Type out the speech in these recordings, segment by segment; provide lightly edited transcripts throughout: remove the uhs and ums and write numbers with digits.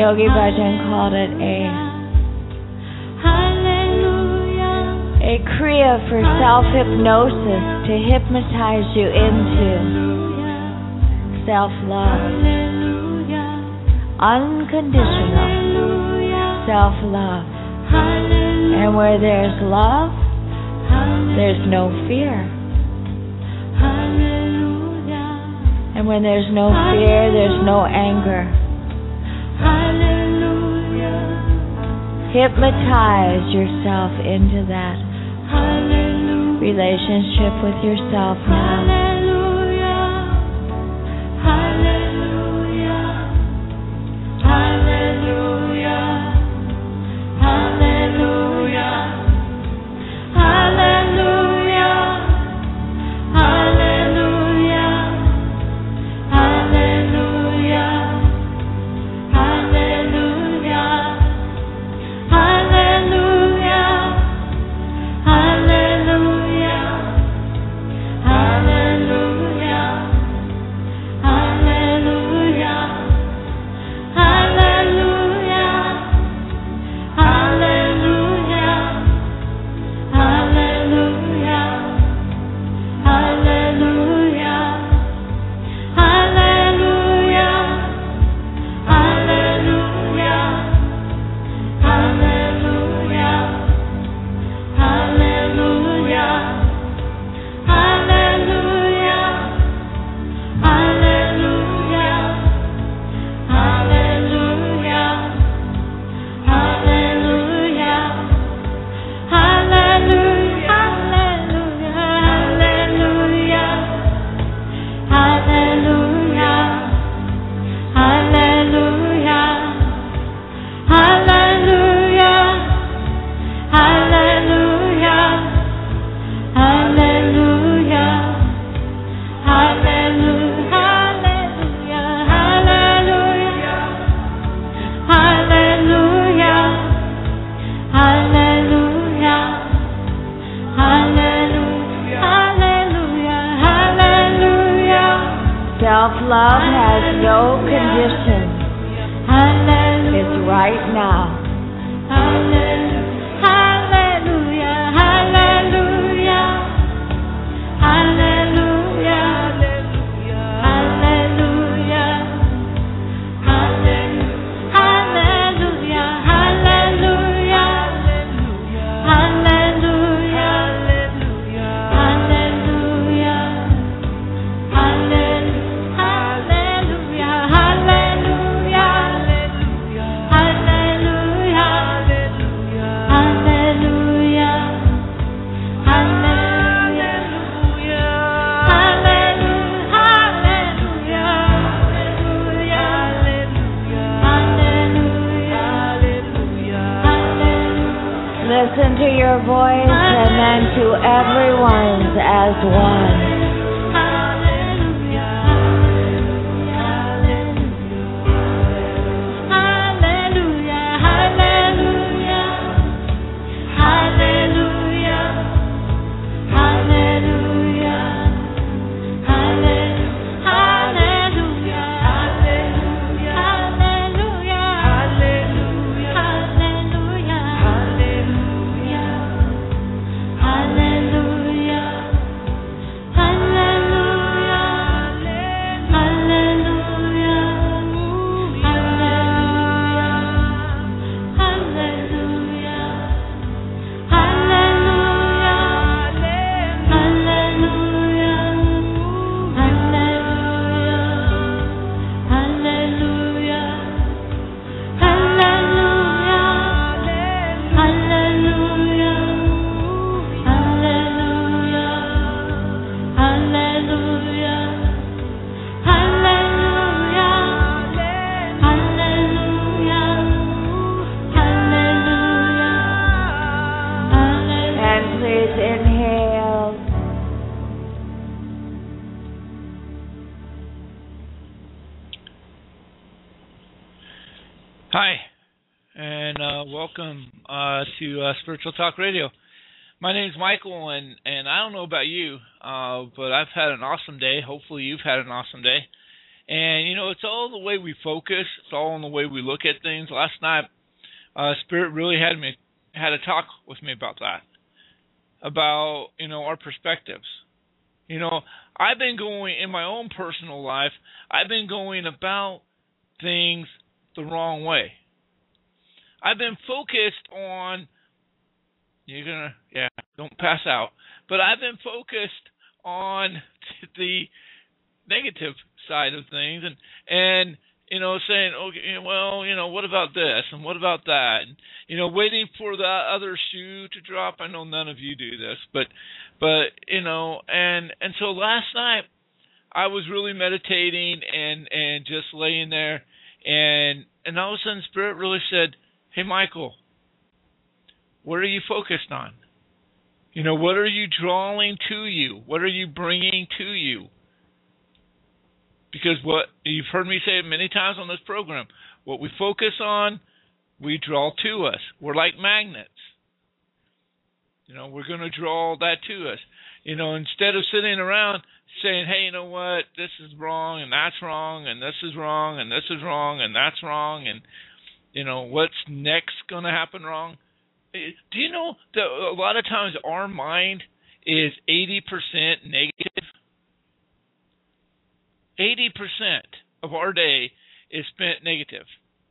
Yogi Bhajan called it a kriya for self-hypnosis to hypnotize you into self-love, unconditional self-love. And where there's love, there's no fear. And when there's no fear, there's no anger. Hypnotize yourself into that relationship with yourself now. Self-love has no conditions. It's right now. Hallelujah, hallelujah, hallelujah, hallelujah, hallelujah, hallelujah, hallelujah, listen to your voice and then to everyone's as one. Hi, and welcome to Spiritual Talk Radio. My name is Michael, and I don't know about you, but I've had an awesome day. Hopefully you've had an awesome day. And, it's all the way we focus. It's all in the way we look at things. Last night, Spirit really had a talk with me about that, about, our perspectives. I've been going, in my own personal life, I've been going about things the wrong way. I've been focused on, don't pass out, but I've been focused on the negative side of things and saying, okay, well, what about this and what about that? And, waiting for the other shoe to drop. I know none of you do this, but and so last night I was really meditating and just laying there, and all of a sudden Spirit really said, hey, Michael, what are you focused on? What are you drawing to you? What are you bringing to you? Because what you've heard me say many times on this program, what we focus on, we draw to us. We're like magnets. We're going to draw that to us. Instead of sitting around saying, hey, you know what, this is wrong and that's wrong and this is wrong and this is wrong and that's wrong and, what's next going to happen wrong? Do you know that a lot of times our mind is 80% negative? 80% of our day is spent negative.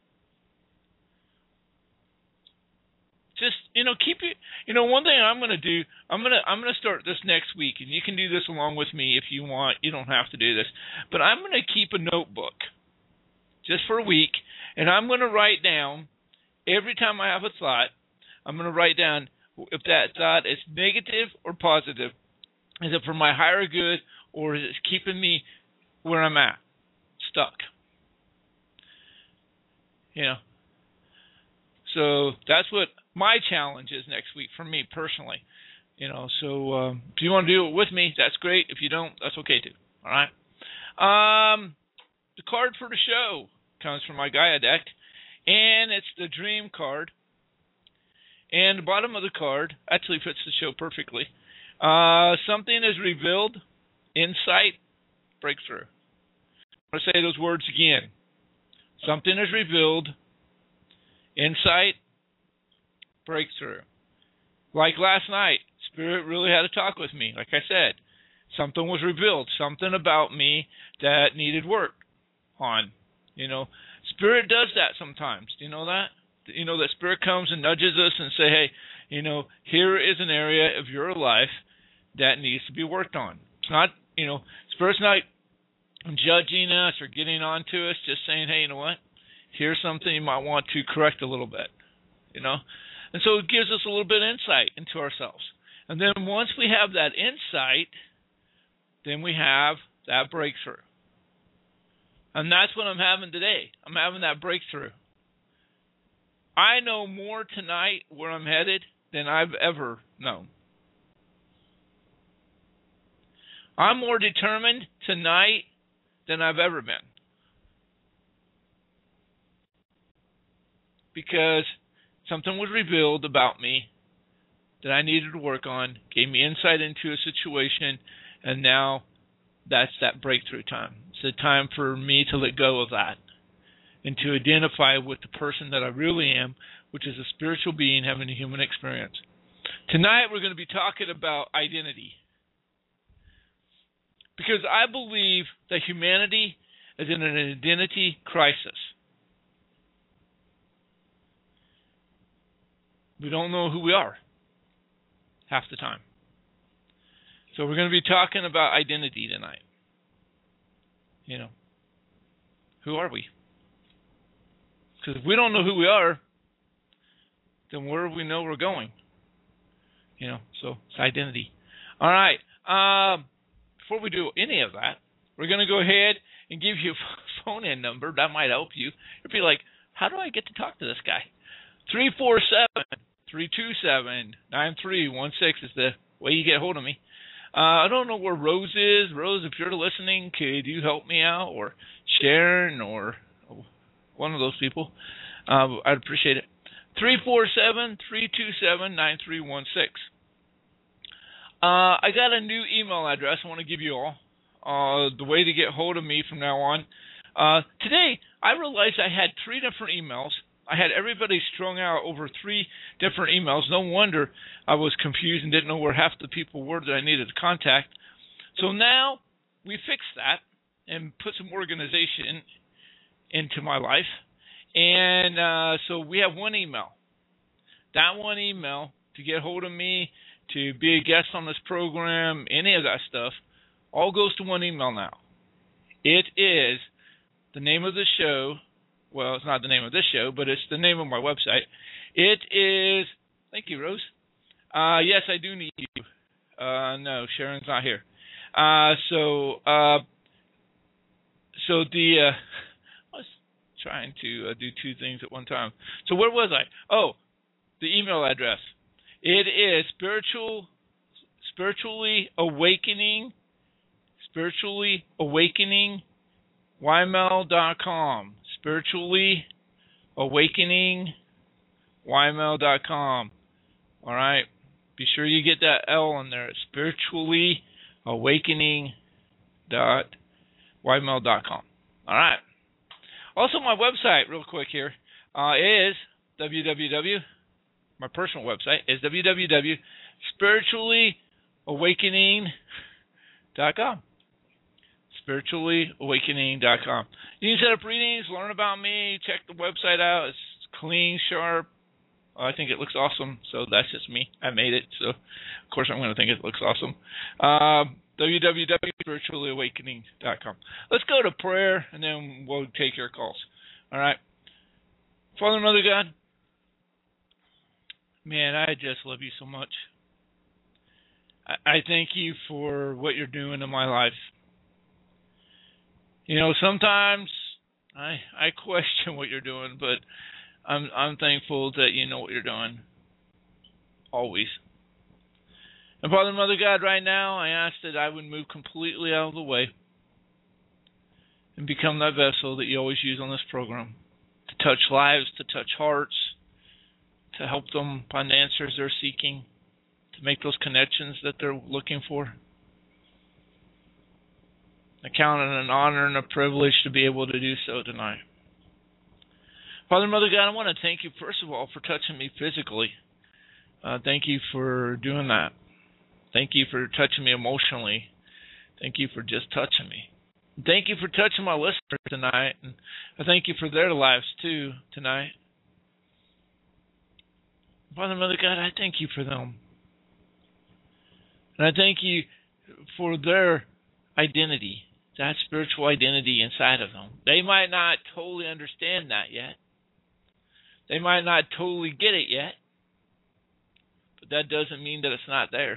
Just, keep it. One thing I'm going to do, I'm going to start this next week, and you can do this along with me if you want. You don't have to do this. But I'm going to keep a notebook just for a week, and I'm going to write down every time I have a thought, I'm going to write down if that thought is negative or positive. Is it for my higher good, or is it keeping me where I'm at, stuck? So that's what my challenge is next week for me personally. So if you want to do it with me, that's great. If you don't, that's okay too. All right. The card for the show comes from my Gaia deck, and it's the Dream card. And the bottom of the card actually fits the show perfectly. Something is revealed, insight, breakthrough. I'm going to say those words again. Something is revealed, insight, breakthrough. Like last night, Spirit really had a talk with me. Like I said, something was revealed, something about me that needed work on. Spirit does that sometimes. Do you know that? That Spirit comes and nudges us and say, hey, here is an area of your life that needs to be worked on. It's not, Spirit's not judging us or getting on to us, just saying, hey, you know what? Here's something you might want to correct a little bit, And so it gives us a little bit of insight into ourselves. And then once we have that insight, then we have that breakthrough. And that's what I'm having today. I'm having that breakthrough. I know more tonight where I'm headed than I've ever known. I'm more determined tonight than I've ever been. Because something was revealed about me that I needed to work on, gave me insight into a situation, and now that's that breakthrough time. It's the time for me to let go of that and to identify with the person that I really am, which is a spiritual being having a human experience. Tonight we're going to be talking about identity. Because I believe that humanity is in an identity crisis. We don't know who we are half the time. So we're going to be talking about identity tonight. Who are we? Because if we don't know who we are, then where do we know we're going? So it's identity. All right. Before we do any of that, we're going to go ahead and give you a phone-in number. That might help you. You'll be like, how do I get to talk to this guy? 347-327-9316 is the way you get a hold of me. I don't know where Rose is. Rose, if you're listening, could you help me out? Or Sharon or one of those people. I'd appreciate it. 347-327-9316. I got a new email address I want to give you all. the way to get hold of me from now on. Today, I realized I had 3 different emails. I had everybody strung out over 3 different emails. No wonder I was confused and didn't know where half the people were that I needed to contact. So now we fixed that and put some organization into my life. And so we have one email. That one email to get hold of me, to be a guest on this program, any of that stuff, all goes to one email now. It is the name of the show. Well, it's not the name of this show, but it's the name of my website. It is, thank you, Rose. Yes, I do need you. No, Sharon's not here. So the, I was trying to do 2 things at one time. So where was I? Oh, the email address. It is spiritually awakening, ymail.com. Spiritually awakening, ymail.com. All right. Be sure you get that L in there. Spiritually awakening ymail.com. All right. Also, my website, real quick here, is my personal website is www.spirituallyawakening.com. Spirituallyawakening.com. You can set up readings, learn about me, check the website out. It's clean, sharp. I think it looks awesome, so that's just me. I made it, so of course I'm going to think it looks awesome. www.spirituallyawakening.com. Let's go to prayer, and then we'll take your calls. All right. Father, Mother God, man, I just love you so much. I thank you for what you're doing in my life. You know, sometimes I question what you're doing, but I'm thankful that you know what you're doing. Always. And Father, Mother God, right now, I ask that I would move completely out of the way and become that vessel that you always use on this program, to touch lives, to touch hearts, to help them find the answers they're seeking, to make those connections that they're looking for. I count it an honor and a privilege to be able to do so tonight. Father, Mother God, I want to thank you, first of all, for touching me physically. Thank you for doing that. Thank you for touching me emotionally. Thank you for just touching me. Thank you for touching my listeners tonight. And I thank you for their lives, too, tonight. Father, Mother God, I thank you for them. And I thank you for their identity, that spiritual identity inside of them. They might not totally understand that yet. They might not totally get it yet. But that doesn't mean that it's not there.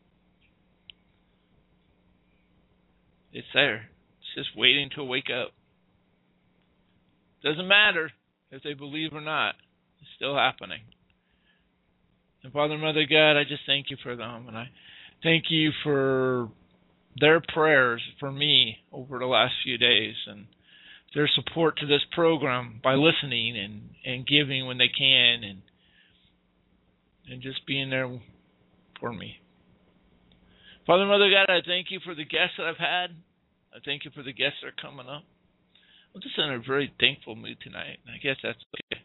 It's there. It's just waiting to wake up. Doesn't matter if they believe or not. It's still happening. And Father, Mother God, I just thank you for them. And I thank you for their prayers for me over the last few days, and their support to this program by listening and giving when they can, and just being there for me. Father, Mother God, I thank you for the guests that I've had. I thank you for the guests that are coming up. I'm just in a very thankful mood tonight, and I guess that's okay.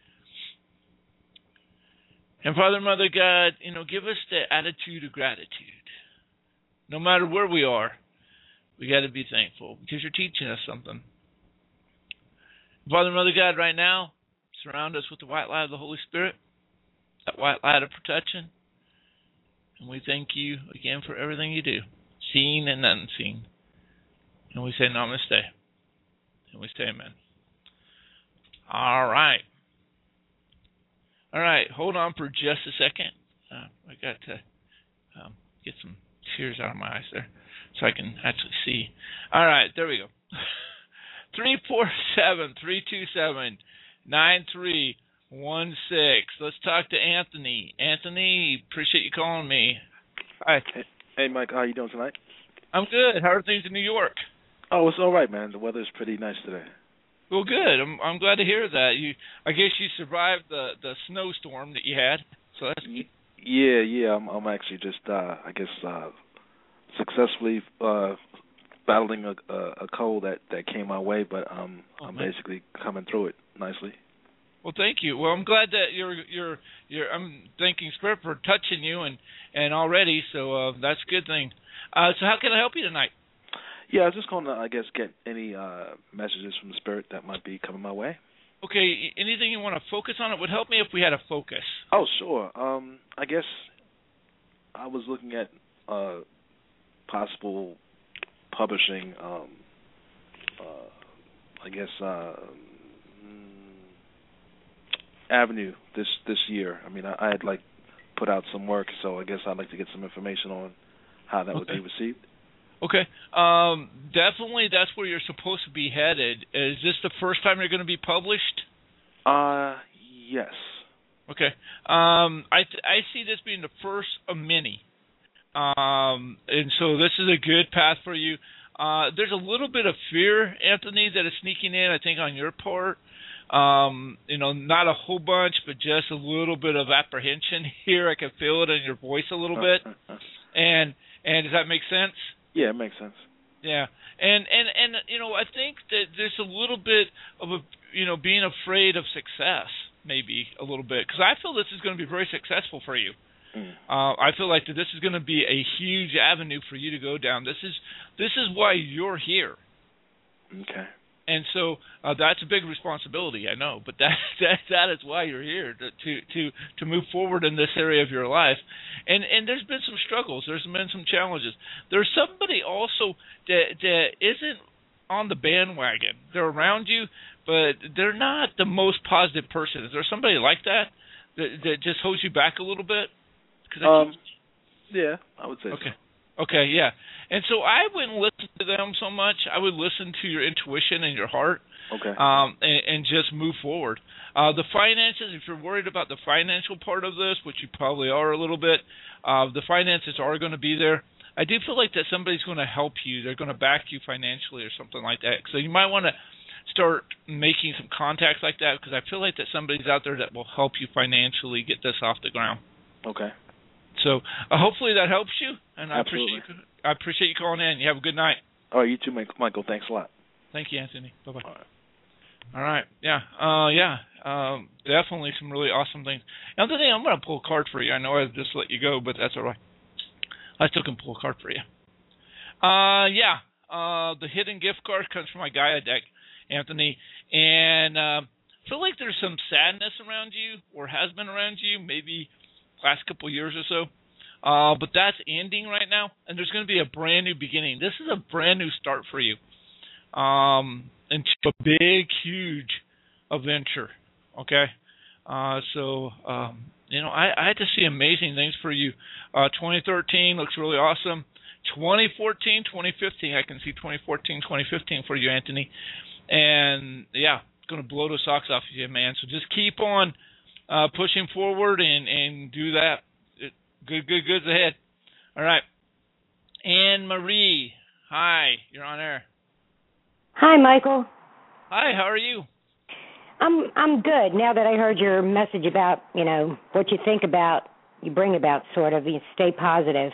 And Father, Mother God, give us the attitude of gratitude. No matter where we are, we got to be thankful because you're teaching us something. Father, Mother God, right now, surround us with the white light of the Holy Spirit, that white light of protection. And we thank you again for everything you do, seen and unseen. And we say namaste. And we say amen. All right. All right, hold on for just a second. I got to get some tears out of my eyes there so I can actually see. All right, there we go. 347-327-9316. Let's talk to Anthony. Anthony, appreciate you calling me. Hi. Hey, Mike. How are you doing tonight? I'm good. How are things in New York? Oh, it's all right, man. The weather's pretty nice today. Well, good. I'm glad to hear that. I guess you survived the snowstorm that you had. So that's good. Yeah. I'm actually just successfully battling a cold that came my way, but I'm basically coming through it nicely. Well, thank you. Well, I'm glad that you're I'm thanking Spirit for touching you and already, so that's a good thing. So how can I help you tonight? Yeah, I was just going to, I guess, get any messages from the Spirit that might be coming my way. Okay, anything you want to focus on? It would help me if we had a focus. Oh, sure. I guess I was looking at possible publishing, avenue this year. I mean, I had put out some work, so I guess I'd like to get some information on how that would be received. Okay. Definitely that's where you're supposed to be headed. Is this the first time you're going to be published? Yes. Okay. I see this being the first of many. And so this is a good path for you. There's a little bit of fear, Anthony, that is sneaking in, I think, on your part. Not a whole bunch, but just a little bit of apprehension here. I can feel it in your voice a little bit. And does that make sense? Yeah, it makes sense. Yeah. And I think that there's a little bit of being afraid of success, maybe a little bit, because I feel this is going to be very successful for you. I feel like that this is going to be a huge avenue for you to go down. This is why you're here. Okay. And so that's a big responsibility, I know, but that is why you're here, to move forward in this area of your life. And there's been some struggles. There's been some challenges. There's somebody also that isn't on the bandwagon. They're around you, but they're not the most positive person. Is there somebody like that just holds you back a little bit? Yeah, I would say okay. So. Okay, yeah. And so I wouldn't listen to them so much. I would listen to your intuition and your heart. Okay. And just move forward. The finances, if you're worried about the financial part of this, which you probably are a little bit, the finances are going to be there. I do feel like that somebody's going to help you. They're going to back you financially or something like that. So you might want to start making some contacts like that, because I feel like that somebody's out there that will help you financially get this off the ground. Okay. So hopefully that helps you, and Absolutely. I appreciate you calling in. You have a good night. All right, you too, Michael. Thanks a lot. Thank you, Anthony. Bye-bye. All Yeah. right. Definitely some really awesome things. Anthony, I'm going to pull a card for you. I know I just let you go, but that's all right. I still can pull a card for you. The hidden gift card comes from my Gaia deck, Anthony, and I feel like there's some sadness around you, or has been around you, maybe last couple years or so, but that's ending right now, and there's going to be a brand new beginning. This is a brand new start for you, into a big, huge adventure. Okay, I had to see amazing things for you. 2013 looks really awesome. 2014, 2015, I can see 2014, 2015 for you, Anthony, and yeah, it's going to blow the socks off of you, man. So just keep on pushing forward and do that. Good's ahead. All right. Anne Marie, hi, you're on air. Hi, Michael. Hi, how are you? I'm good. Now that I heard your message about, what you think about, you bring about, sort of, you stay positive.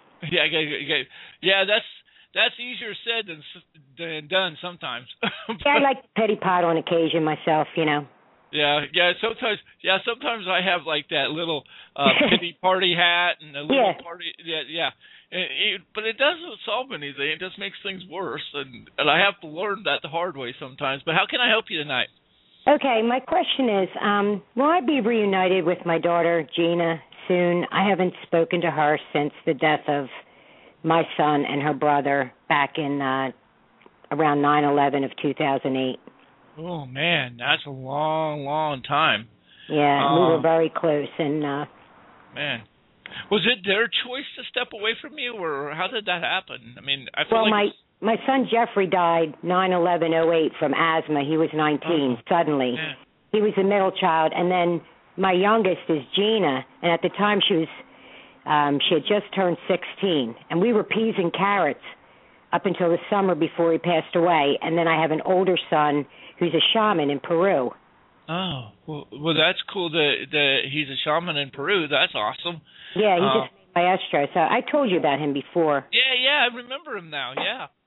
Yeah, that's easier said than done sometimes. Yeah, I like petty pot on occasion myself, Yeah. Sometimes I have like that little pity party hat and a little party. Yeah. But it doesn't solve anything. It just makes things worse, and I have to learn that the hard way sometimes. But how can I help you tonight? Okay, my question is, will I be reunited with my daughter Gina soon? I haven't spoken to her since the death of my son and her brother back in around 9/11 of 2008. Oh, man, that's a long, long time. Yeah, we were very close. And man, was it their choice to step away from you, or how did that happen? I mean, I feel my son Jeffrey died 9/11/08 from asthma. He was 19 suddenly. Yeah. He was the middle child, and then my youngest is Gina, and at the time she had just turned 16, and we were peas and carrots up until the summer before he passed away. And then I have an older son who's a shaman in Peru. Oh, well, that's cool that he's a shaman in Peru. That's awesome. Yeah, he just made maestro. So I told you about him before. Yeah, I remember him now, yeah.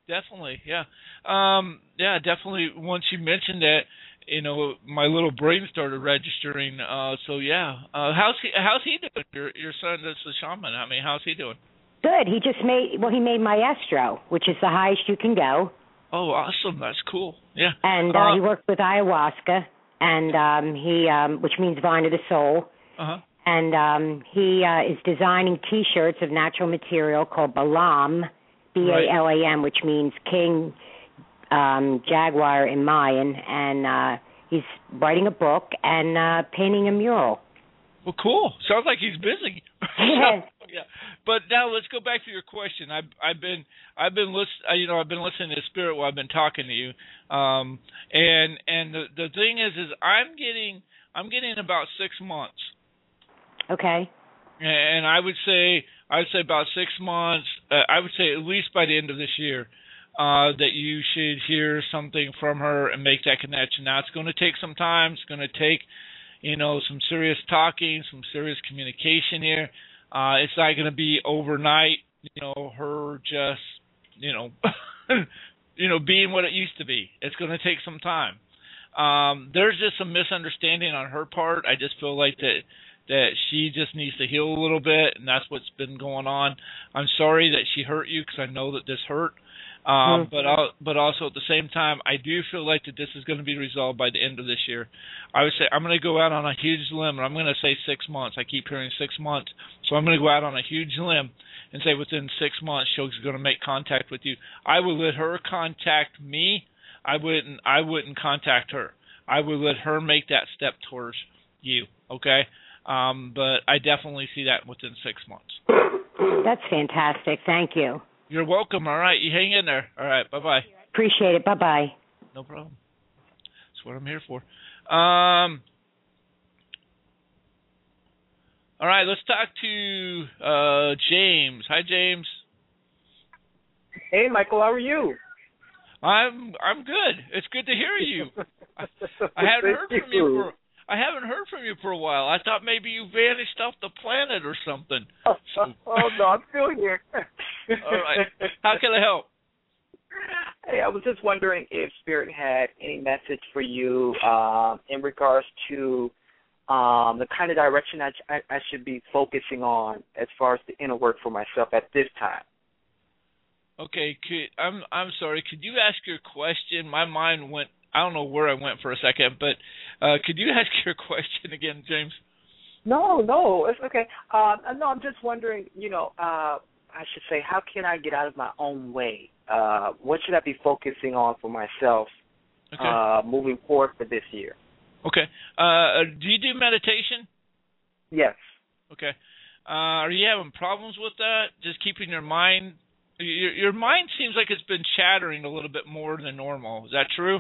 Definitely, yeah. Yeah, definitely. Once you mentioned that, my little brain started registering. So yeah. How's he doing? Your son that's the shaman. I mean, how's he doing? Good. He made Maestro, which is the highest you can go. Oh, awesome. That's cool. Yeah. And he worked with ayahuasca, and which means vine of the soul. Uh-huh. And he is designing T-shirts of natural material called Balam, Balam, which means king, jaguar in Mayan. And he's writing a book and painting a mural. Well, cool. Sounds like he's busy. Yeah. Yeah. But now let's go back to your question. I've been listening to Spirit while I've been talking to you. And the thing is I'm getting about 6 months. Okay. And I would say about 6 months. I would say at least by the end of this year, that you should hear something from her and make that connection. Now it's going to take some time. It's going to take, some serious talking, some serious communication here. It's not going to be overnight. Her just, being what it used to be. It's going to take some time. There's just some misunderstanding on her part. I just feel like that she just needs to heal a little bit, and that's what's been going on. I'm sorry that she hurt you, because I know that this hurt. But also at the same time, I do feel like that this is going to be resolved by the end of this year. I would say I'm going to go out on a huge limb, and I'm going to say 6 months. I keep hearing 6 months, so I'm going to go out on a huge limb and say within 6 months she's going to make contact with you. I would let her contact me. I wouldn't contact her. I would let her make that step towards you. Okay. But I definitely see that within 6 months. That's fantastic. Thank you. You're welcome. All right. You hang in there. All right. Bye-bye. Appreciate it. Bye-bye. No problem. That's what I'm here for. All right. Let's talk to James. Hi, James. Hey, Michael. How are you? I'm good. It's good to hear you. I haven't heard from you for a while. I thought maybe you vanished off the planet or something. Oh no, I'm still here. All right. How can I help? Hey, I was just wondering if Spirit had any message for you in regards to the kind of direction I should be focusing on as far as the inner work for myself at this time. Okay, I'm sorry. Could you ask your question? My mind went. I don't know where I went for a second, but could you ask your question again, James? No, it's okay. No, I'm just wondering. I should say, how can I get out of my own way? What should I be focusing on for myself moving forward for this year? Okay. Do you do meditation? Yes. Okay. Are you having problems with that? Just keeping your mind. Your mind seems like it's been chattering a little bit more than normal. Is that true?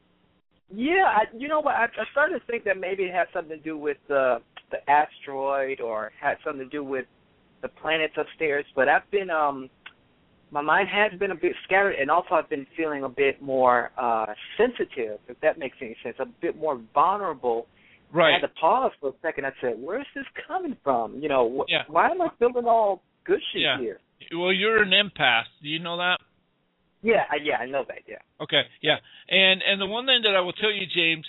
Yeah. You know what? I started to think that maybe it had something to do with the asteroid, or had something to do with the planets upstairs. But I've been my mind has been a bit scattered, and also I've been feeling a bit more sensitive, if that makes any sense, a bit more vulnerable. Right. I had to pause for a second. I said, where's this coming from? Yeah. Why am I feeling all gushy here? Well, you're an empath. Do you know that? Yeah, I know that, yeah. Okay, yeah. And the one thing that I will tell you, James,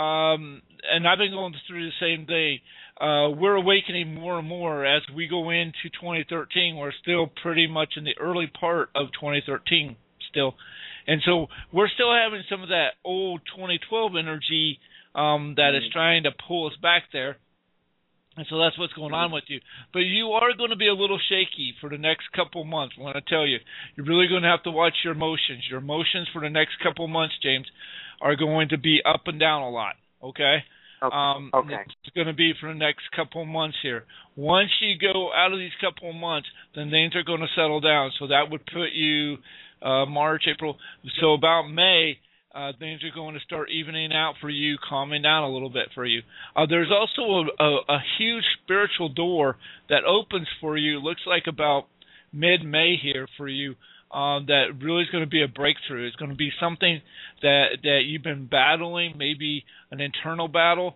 and I've been going through the same thing, we're awakening more and more as we go into 2013. We're still pretty much in the early part of 2013 still. And so we're still having some of that old 2012 energy that is trying to pull us back there. And so that's what's going on with you. But you are going to be a little shaky for the next couple months. I want to tell you, you're really going to have to watch your emotions. Your emotions for the next couple months, James, are going to be up and down a lot, okay? Okay. It's going to be for the next couple months here. Once you go out of these couple of months, then things are going to settle down. So that would put you March, April. So about May, things are going to start evening out for you, calming down a little bit for you. There's also a huge spiritual door that opens for you, looks like about mid-May here for you, that really is going to be a breakthrough. It's going to be something that you've been battling, maybe an internal battle,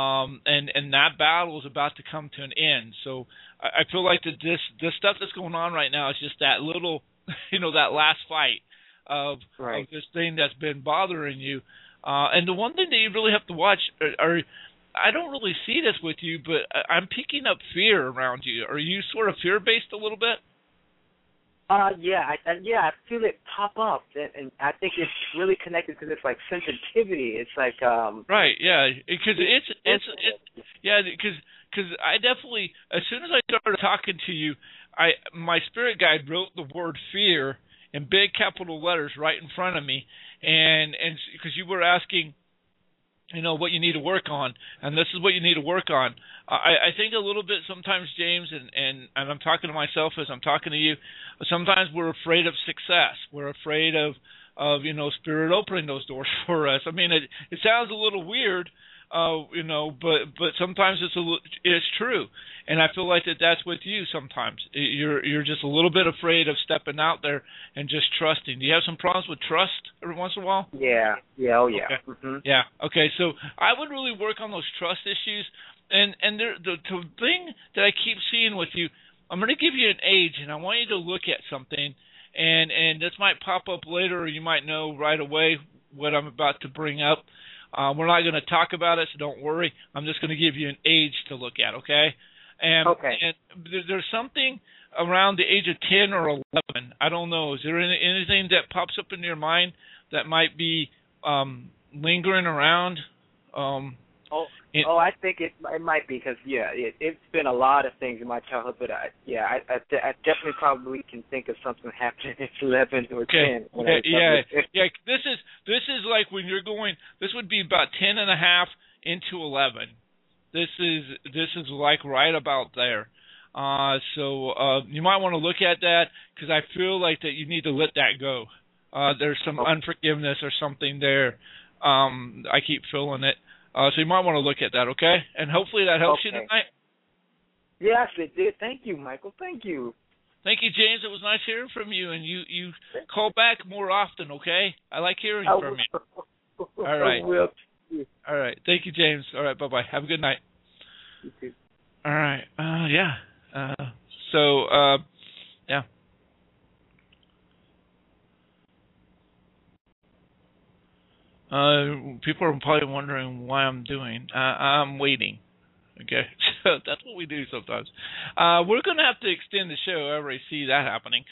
and that battle is about to come to an end. So I feel like that this stuff that's going on right now is just that little, that last fight. of Right. this thing that's been bothering you. And the one thing that you really have to watch are I don't really see this with you, but I'm picking up fear around you. Are you sort of fear-based a little bit? Yeah, I feel it pop up, and I think it's really connected because it's like sensitivity. It's like right, yeah, because it's yeah, because I definitely, as soon as I started talking to you, my spirit guide wrote the word fear in big capital letters right in front of me, and because you were asking, what you need to work on, and this is what you need to work on. I think a little bit sometimes, James, and I'm talking to myself as I'm talking to you, sometimes we're afraid of success. We're afraid of Spirit opening those doors for us. I mean, it sounds a little weird, but sometimes it's true, and I feel like that's with you sometimes. You're just a little bit afraid of stepping out there and just trusting. Do you have some problems with trust every once in a while? Yeah, oh yeah. Okay. Mm-hmm. Yeah, okay, so I would really work on those trust issues, and the thing that I keep seeing with you, I'm going to give you an age, and I want you to look at something, and this might pop up later, or you might know right away what I'm about to bring up. We're not going to talk about it, so don't worry. I'm just going to give you an age to look at, okay? And there's something around the age of 10 or 11. I don't know. Is there anything that pops up in your mind that might be lingering around? I think it might be because it's been a lot of things in my childhood, but I definitely probably can think of something happening at 11 or 10. Yeah. This is like when you're going. This would be about 10 and a half into 11. This is like right about there. So you might want to look at that because I feel like that you need to let that go. There's some unforgiveness or something there. I keep feeling it. So you might want to look at that, okay? And hopefully that helps you tonight. Yes, it did. Thank you, Michael. Thank you. Thank you, James. It was nice hearing from you, and you call back more often, okay? I like hearing from you. All right. All right. Thank you, James. All right. Bye-bye. Have a good night. You too. All right. Yeah. Yeah. People are probably wondering why I'm doing. I'm waiting. Okay, so that's what we do sometimes. We're going to have to extend the show. I already see that happening.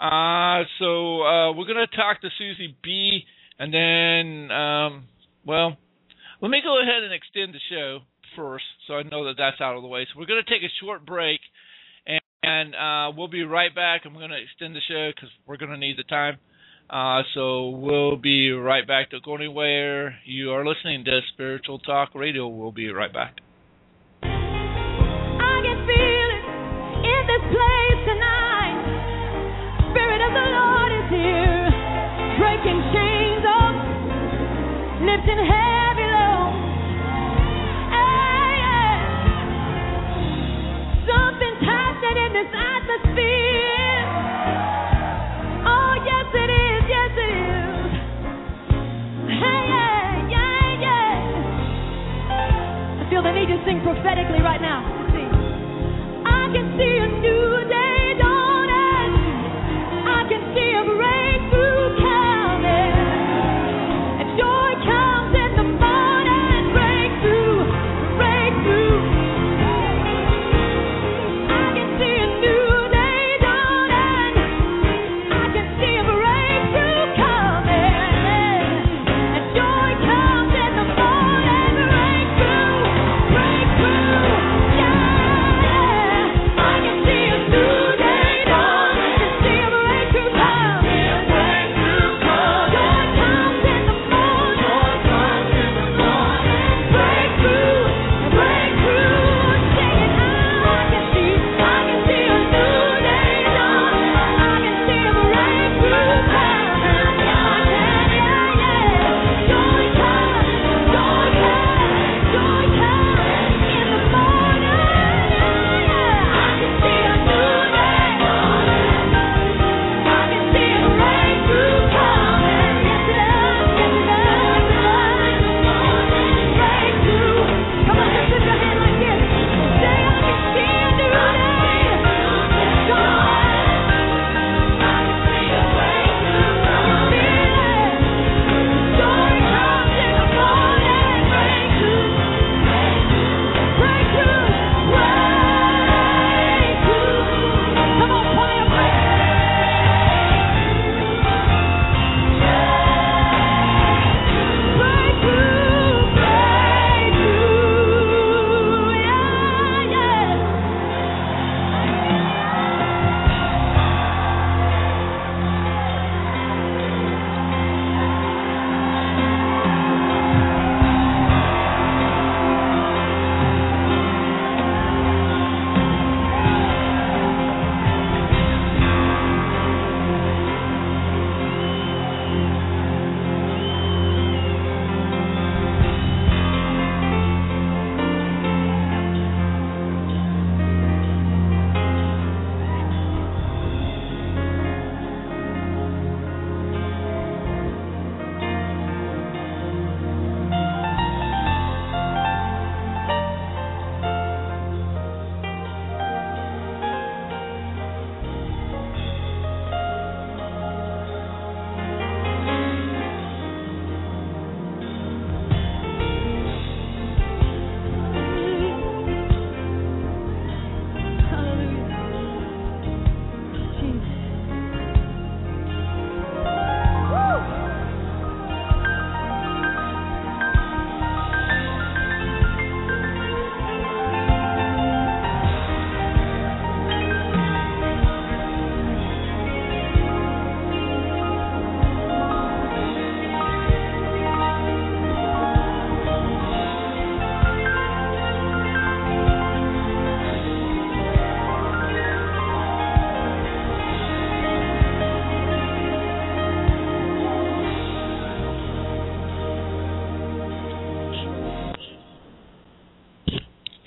So we're going to talk to Susie B. And then, let me go ahead and extend the show first so I know that that's out of the way. So we're going to take a short break, and we'll be right back. I'm going to extend the show because we're going to need the time. So we'll be right back. Don't go anywhere. You are listening to Spiritual Talk Radio. We'll be right back. I can feel it in this place tonight. Spirit of the Lord is here, breaking chains off, lifting heavy loads. Hey. Something's happening in this atmosphere. Oh, yes it is. Yes, it is. Hey, yeah. I feel the need to sing prophetically right now. I can see a new day dawning. I can see a breakthrough coming. And joy comes in the morning. Breakthrough. I can see a new day dawning. I can see a breakthrough coming. And joy comes in the morning. Breakthrough. Yeah.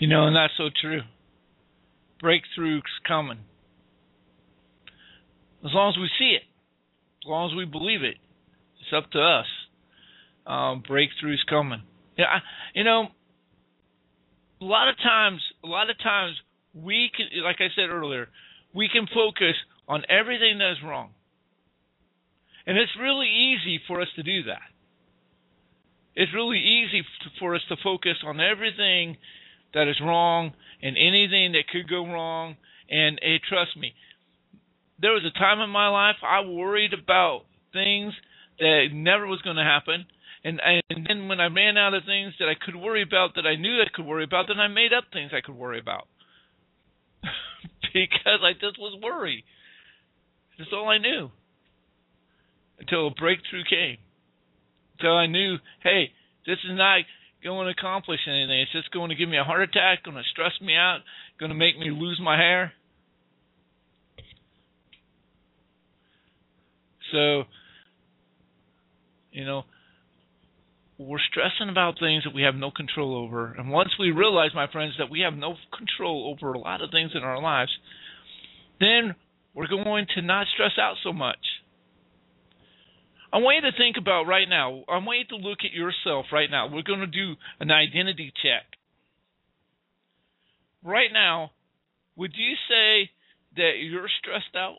And that's so true. Breakthrough's coming. As long as we see it, as long as we believe it, it's up to us. Breakthrough's coming. Yeah, a lot of times we can, like I said earlier, we can focus on everything that is wrong. And it's really easy for us to do that. It's really easy for us to focus on everything that is wrong and anything that could go wrong. And trust me, there was a time in my life I worried about things that never was going to happen. And then when I ran out of things that I could worry about, that I knew I could worry about, then I made up things I could worry about. Because I just was worried. That's all I knew. Until a breakthrough came. Until I knew, hey, this is not going to accomplish anything. It's just going to give me a heart attack, going to stress me out, going to make me lose my hair. So, we're stressing about things that we have no control over. And once we realize, my friends, that we have no control over a lot of things in our lives, then we're going to not stress out so much. I want you to think about right now. I want you to look at yourself right now. We're going to do an identity check. Right now, would you say that you're stressed out?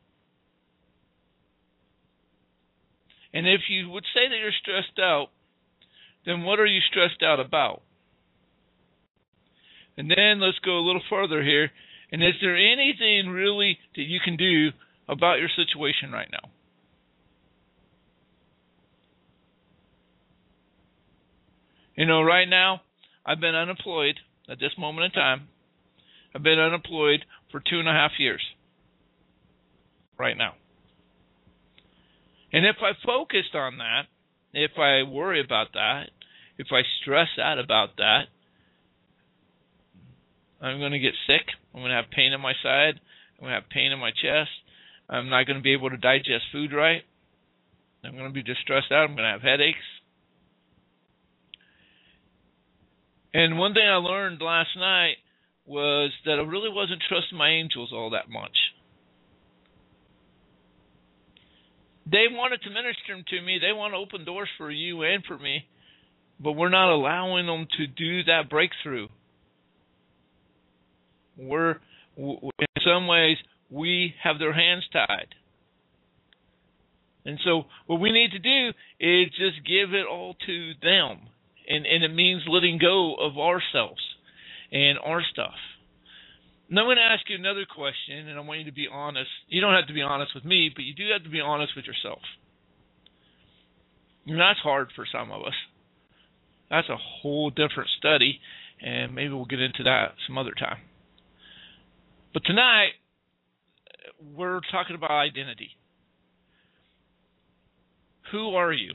And if you would say that you're stressed out, then what are you stressed out about? And then let's go a little further here. And is there anything really that you can do about your situation right now? Right now, I've been unemployed at this moment in time. I've been unemployed for 2.5 years. Right now. And if I focused on that, if I worry about that, if I stress out about that, I'm going to get sick. I'm going to have pain in my side. I'm going to have pain in my chest. I'm not going to be able to digest food right. I'm going to be just stressed out. I'm going to have headaches. And one thing I learned last night was that I really wasn't trusting my angels all that much. They wanted to minister to me. They want to open doors for you and for me. But we're not allowing them to do that breakthrough. In some ways, we have their hands tied. And so what we need to do is just give it all to them. And it means letting go of ourselves and our stuff. And I'm going to ask you another question, and I want you to be honest. You don't have to be honest with me, but you do have to be honest with yourself. And that's hard for some of us. That's a whole different study, and maybe we'll get into that some other time. But tonight, we're talking about identity. Who are you?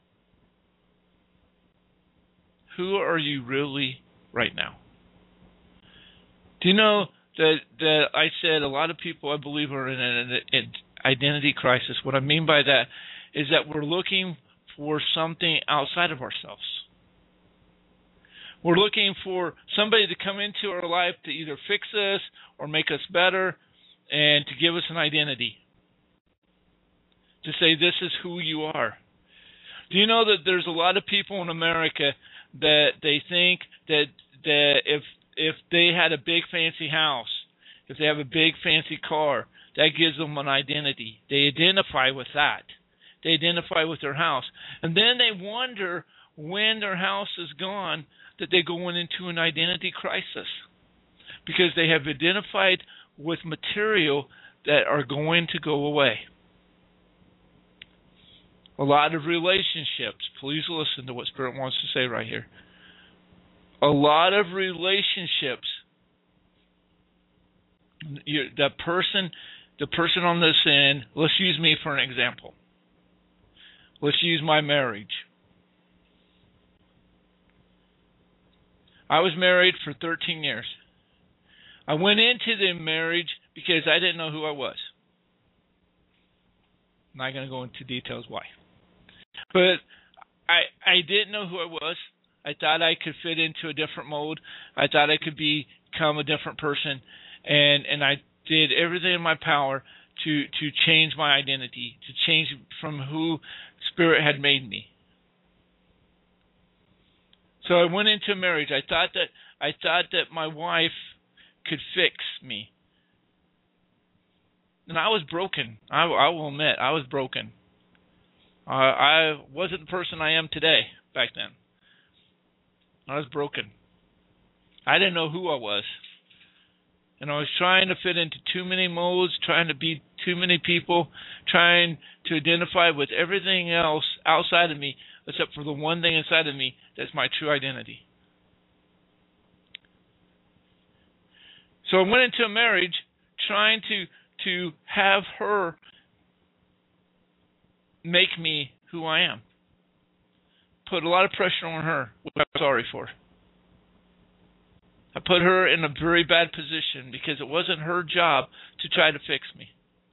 Who are you really right now? Do you know that I said a lot of people, I believe, are in an identity crisis? What I mean by that is that we're looking for something outside of ourselves. We're looking for somebody to come into our life to either fix us or make us better and to give us an identity. To say, this is who you are. Do you know that there's a lot of people in America that they think that if they had a big fancy house, if they have a big fancy car, that gives them an identity. They identify with that. They identify with their house. And then they wonder when their house is gone that they're going into an identity crisis because they have identified with material that are going to go away. A lot of relationships. Please listen to what Spirit wants to say right here. A lot of relationships. The person on this end. Let's use me for an example. Let's use my marriage. I was married for 13 years. I went into the marriage because I didn't know who I was. I'm not going to go into details why. But I didn't know who I was. I thought I could fit into a different mold. I thought I could be become a different person, and I did everything in my power to change my identity, to change from who Spirit had made me. So I went into marriage. I thought that my wife could fix me. And I was broken. I will admit, I was broken. I wasn't the person I am today back then. I was broken. I didn't know who I was. And I was trying to fit into too many molds, trying to be too many people, trying to identify with everything else outside of me, except for the one thing inside of me that's my true identity. So I went into a marriage trying to have her make me who I am. Put a lot of pressure on her, which I'm sorry for. I put her in a very bad position because it wasn't her job to try to fix me.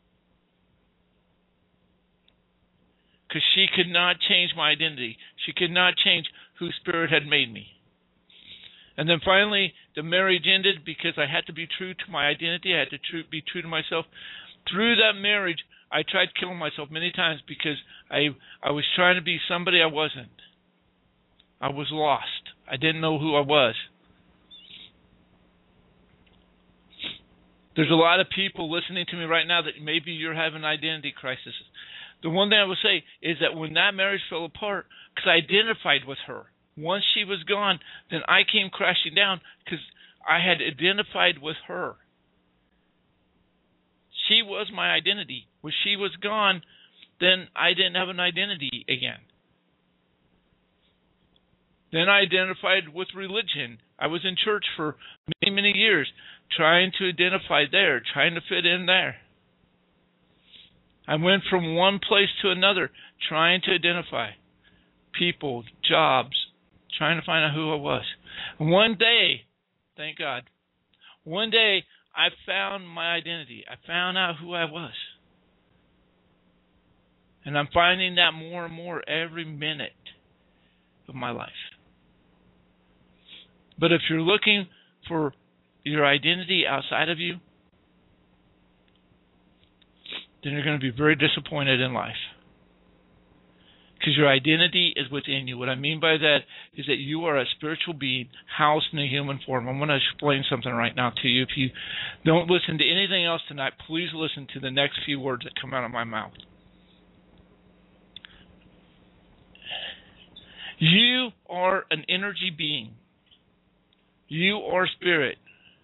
Because she could not change my identity. She could not change who Spirit had made me. And then finally, the marriage ended because I had to be true to my identity. I had to be true to myself. Through that marriage, I tried killing myself many times because I was trying to be somebody I wasn't. I was lost. I didn't know who I was. There's a lot of people listening to me right now that maybe you're having an identity crisis. The one thing I would say is that when that marriage fell apart, because I identified with her. Once she was gone, then I came crashing down because I had identified with her. She was my identity. When she was gone, then I didn't have an identity again. Then I identified with religion. I was in church for many, many years, trying to identify there, trying to fit in there. I went from one place to another, trying to identify people, jobs, trying to find out who I was. And one day, thank God, one day I found my identity. I found out who I was. And I'm finding that more and more every minute of my life. But if you're looking for your identity outside of you, then you're going to be very disappointed in life. Because your identity is within you. What I mean by that is that you are a spiritual being housed in a human form. I'm going to explain something right now to you. If you don't listen to anything else tonight, please listen to the next few words that come out of my mouth. You are an energy being. You are spirit.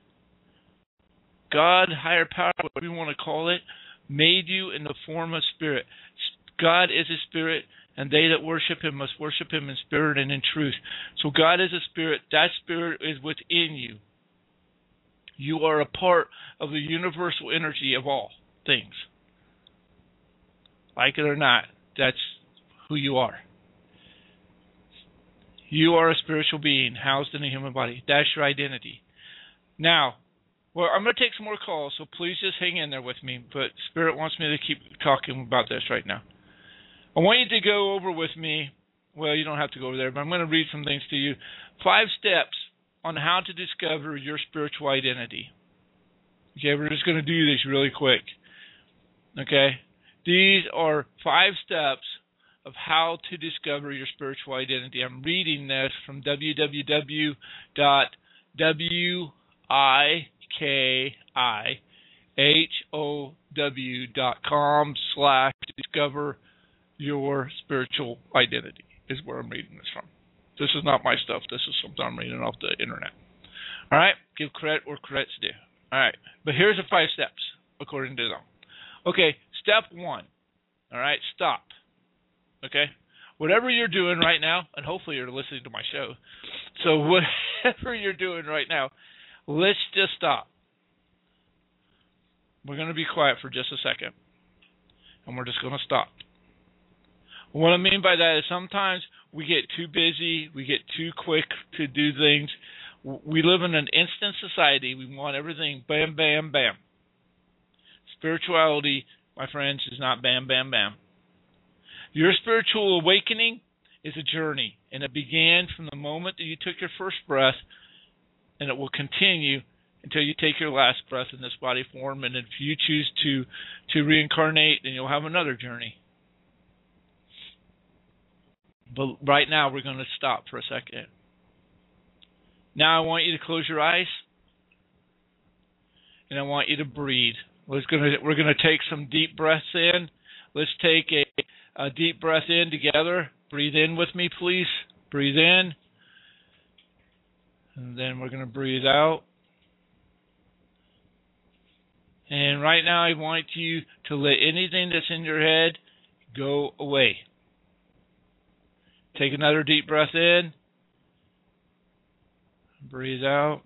God, higher power, whatever you want to call it, made you in the form of spirit. God is a spirit, and they that worship him must worship him in spirit and in truth. So God is a spirit. That spirit is within you. You are a part of the universal energy of all things. Like it or not, that's who you are. You are a spiritual being housed in a human body. That's your identity. Now, well, I'm going to take some more calls, so please just hang in there with me. But Spirit wants me to keep talking about this right now. I want you to go over with me. Well, you don't have to go over there, but I'm going to read some things to you. 5 steps on how to discover your spiritual identity. Okay, we're just going to do this really quick. Okay? These are 5 steps of how to discover your spiritual identity. I'm reading this from www.wikihOW.com/discover your spiritual identity is where I'm reading this from. This is not my stuff. This is something I'm reading off the internet. All right? Give credit where credit's due. All right. But here's the 5 steps, according to them. Okay, step 1. All right, stop. Okay? Whatever you're doing right now, and hopefully you're listening to my show, so whatever you're doing right now, let's just stop. We're going to be quiet for just a second, and we're just going to stop. What I mean by that is sometimes we get too busy, we get too quick to do things. We live in an instant society. We want everything bam, bam, bam. Spirituality, my friends, is not bam, bam, bam. Your spiritual awakening is a journey, and it began from the moment that you took your first breath, and it will continue until you take your last breath in this body form. And if you choose to reincarnate, then you'll have another journey. But right now, we're going to stop for a second. Now I want you to close your eyes, and I want you to breathe. We're going to take some deep breaths in. Let's take a deep breath in together. Breathe in with me, please. Breathe in. And then we're going to breathe out. And right now I want you to let anything that's in your head go away. Take another deep breath in. Breathe out.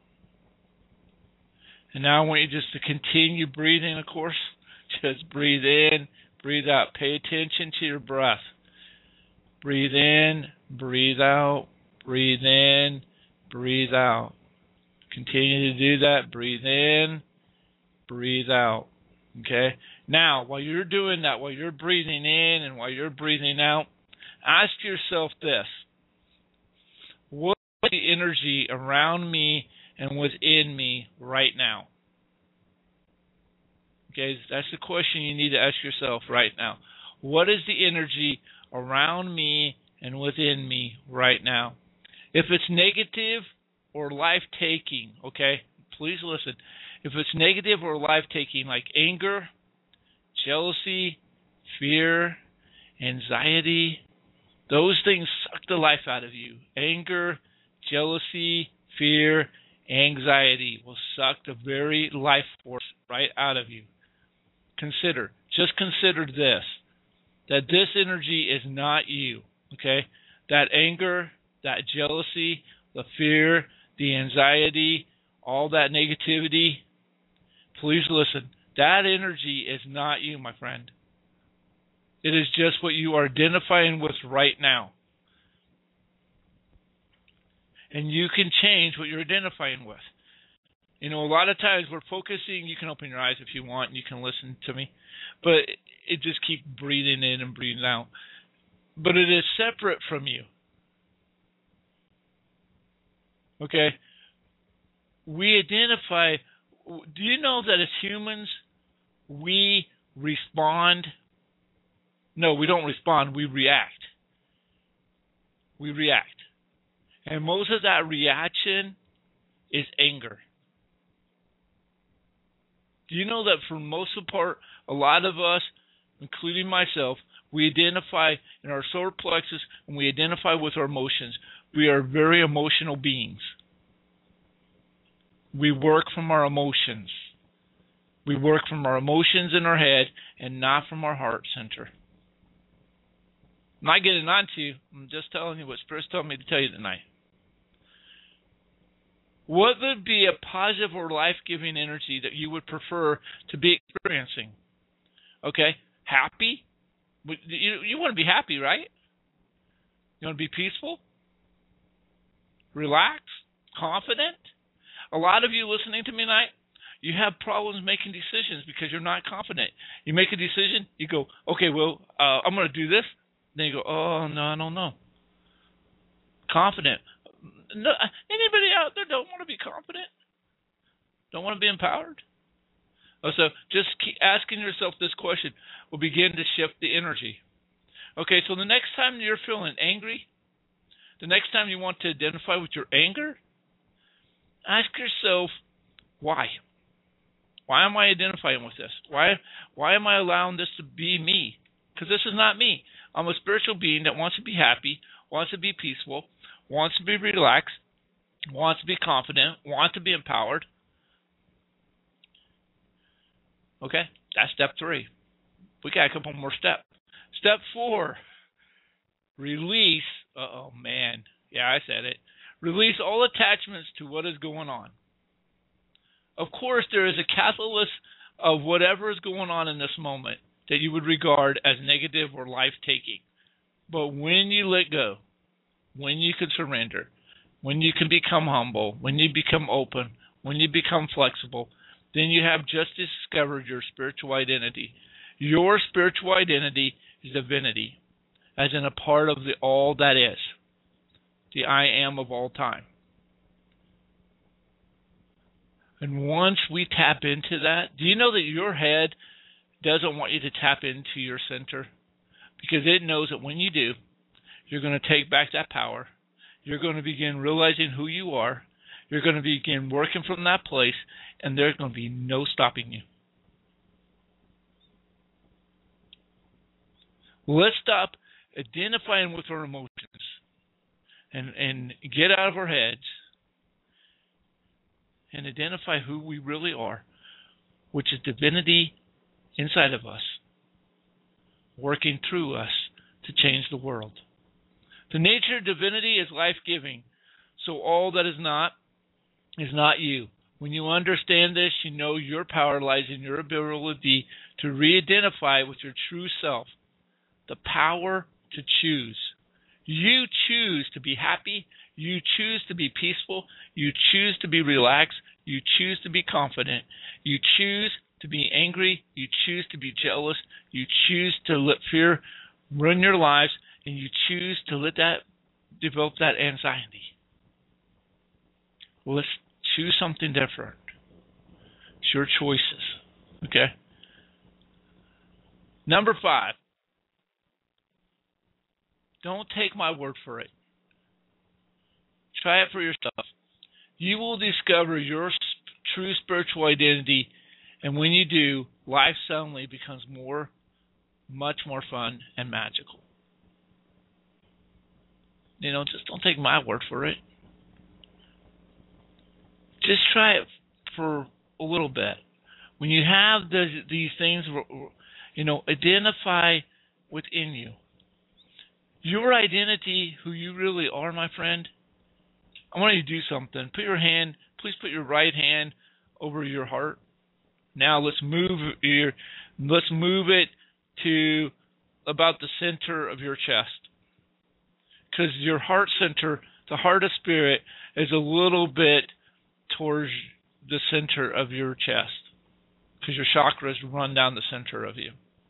And now I want you just to continue breathing, of course. Just breathe in, breathe out. Pay attention to your breath. Breathe in, breathe out, breathe in, breathe out. Continue to do that. Breathe in, breathe out. Okay? Now, while you're doing that, while you're breathing in and while you're breathing out, ask yourself this. What is the energy around me and within me right now? Okay, that's the question you need to ask yourself right now. What is the energy around me and within me right now? If it's negative or life-taking, okay, please listen. If it's negative or life-taking, like anger, jealousy, fear, anxiety, those things suck the life out of you. Anger, jealousy, fear, anxiety will suck the very life force right out of you. Just consider this, that this energy is not you, okay? That anger, that jealousy, the fear, the anxiety, all that negativity, please listen, that energy is not you, my friend. It is just what you are identifying with right now. And you can change what you're identifying with. You know, a lot of times we're focusing, you can open your eyes if you want and you can listen to me, but it just keeps breathing in and breathing out. But it is separate from you. Okay? We identify, do you know that as humans, we respond? No, we don't respond, we react. We react. And most of that reaction is anger. Do you know that for most of the part, a lot of us, including myself, we identify in our solar plexus and we identify with our emotions. We are very emotional beings. We work from our emotions. We work from our emotions in our head and not from our heart center. I'm not getting on to you. I'm just telling you what Spirit's telling me to tell you tonight. What would be a positive or life-giving energy that you would prefer to be experiencing? Okay, happy? You want to be happy, right? You want to be peaceful? Relaxed? Confident? A lot of you listening to me tonight, you have problems making decisions because you're not confident. You make a decision, you go, okay, well, I'm going to do this. Then you go, oh, no, I don't know. Confident. No, anybody out there don't want to be confident? Don't want to be empowered? So just keep asking yourself this question will begin to shift the energy. Okay, so the next time you're feeling angry, the next time you want to identify with your anger, ask yourself, why? Why am I identifying with this? Why am I allowing this to be me? Because this is not me. I'm a spiritual being that wants to be happy, wants to be peaceful, wants to be relaxed, wants to be confident, wants to be empowered. Okay, that's step 3. We got a couple more steps. Step 4, release. Oh, man. Yeah, I said it. Release all attachments to what is going on. Of course, there is a catalyst of whatever is going on in this moment that you would regard as negative or life-taking. But when you let go, when you can surrender, when you can become humble, when you become open, when you become flexible, then you have just discovered your spiritual identity. Your spiritual identity is divinity, as in a part of the all that is, the I am of all time. And once we tap into that, do you know that your head doesn't want you to tap into your center? Because it knows that when you do, you're going to take back that power. You're going to begin realizing who you are. You're going to begin working from that place, and there's going to be no stopping you. Let's stop identifying with our emotions and get out of our heads and identify who we really are, which is divinity inside of us, working through us to change the world. The nature of divinity is life-giving, so all that is not you. When you understand this, you know your power lies in your ability to re-identify with your true self, the power to choose. You choose to be happy. You choose to be peaceful. You choose to be relaxed. You choose to be confident. You choose to be angry. You choose to be jealous. You choose to let fear run your lives, and you choose to let that develop that anxiety. Well, let's choose something different. It's your choices. Okay? Number 5. Don't take my word for it. Try it for yourself. You will discover your true spiritual identity, and when you do, life suddenly becomes much more fun and magical. Just don't take my word for it. Just try it for a little bit. When you have these things, identify within you. Your identity, who you really are, my friend, I want you to do something. Please put your right hand over your heart. Now let's move it to about the center of your chest. Because your heart center, the heart of spirit, is a little bit towards the center of your chest. Because your chakras run down the center of you.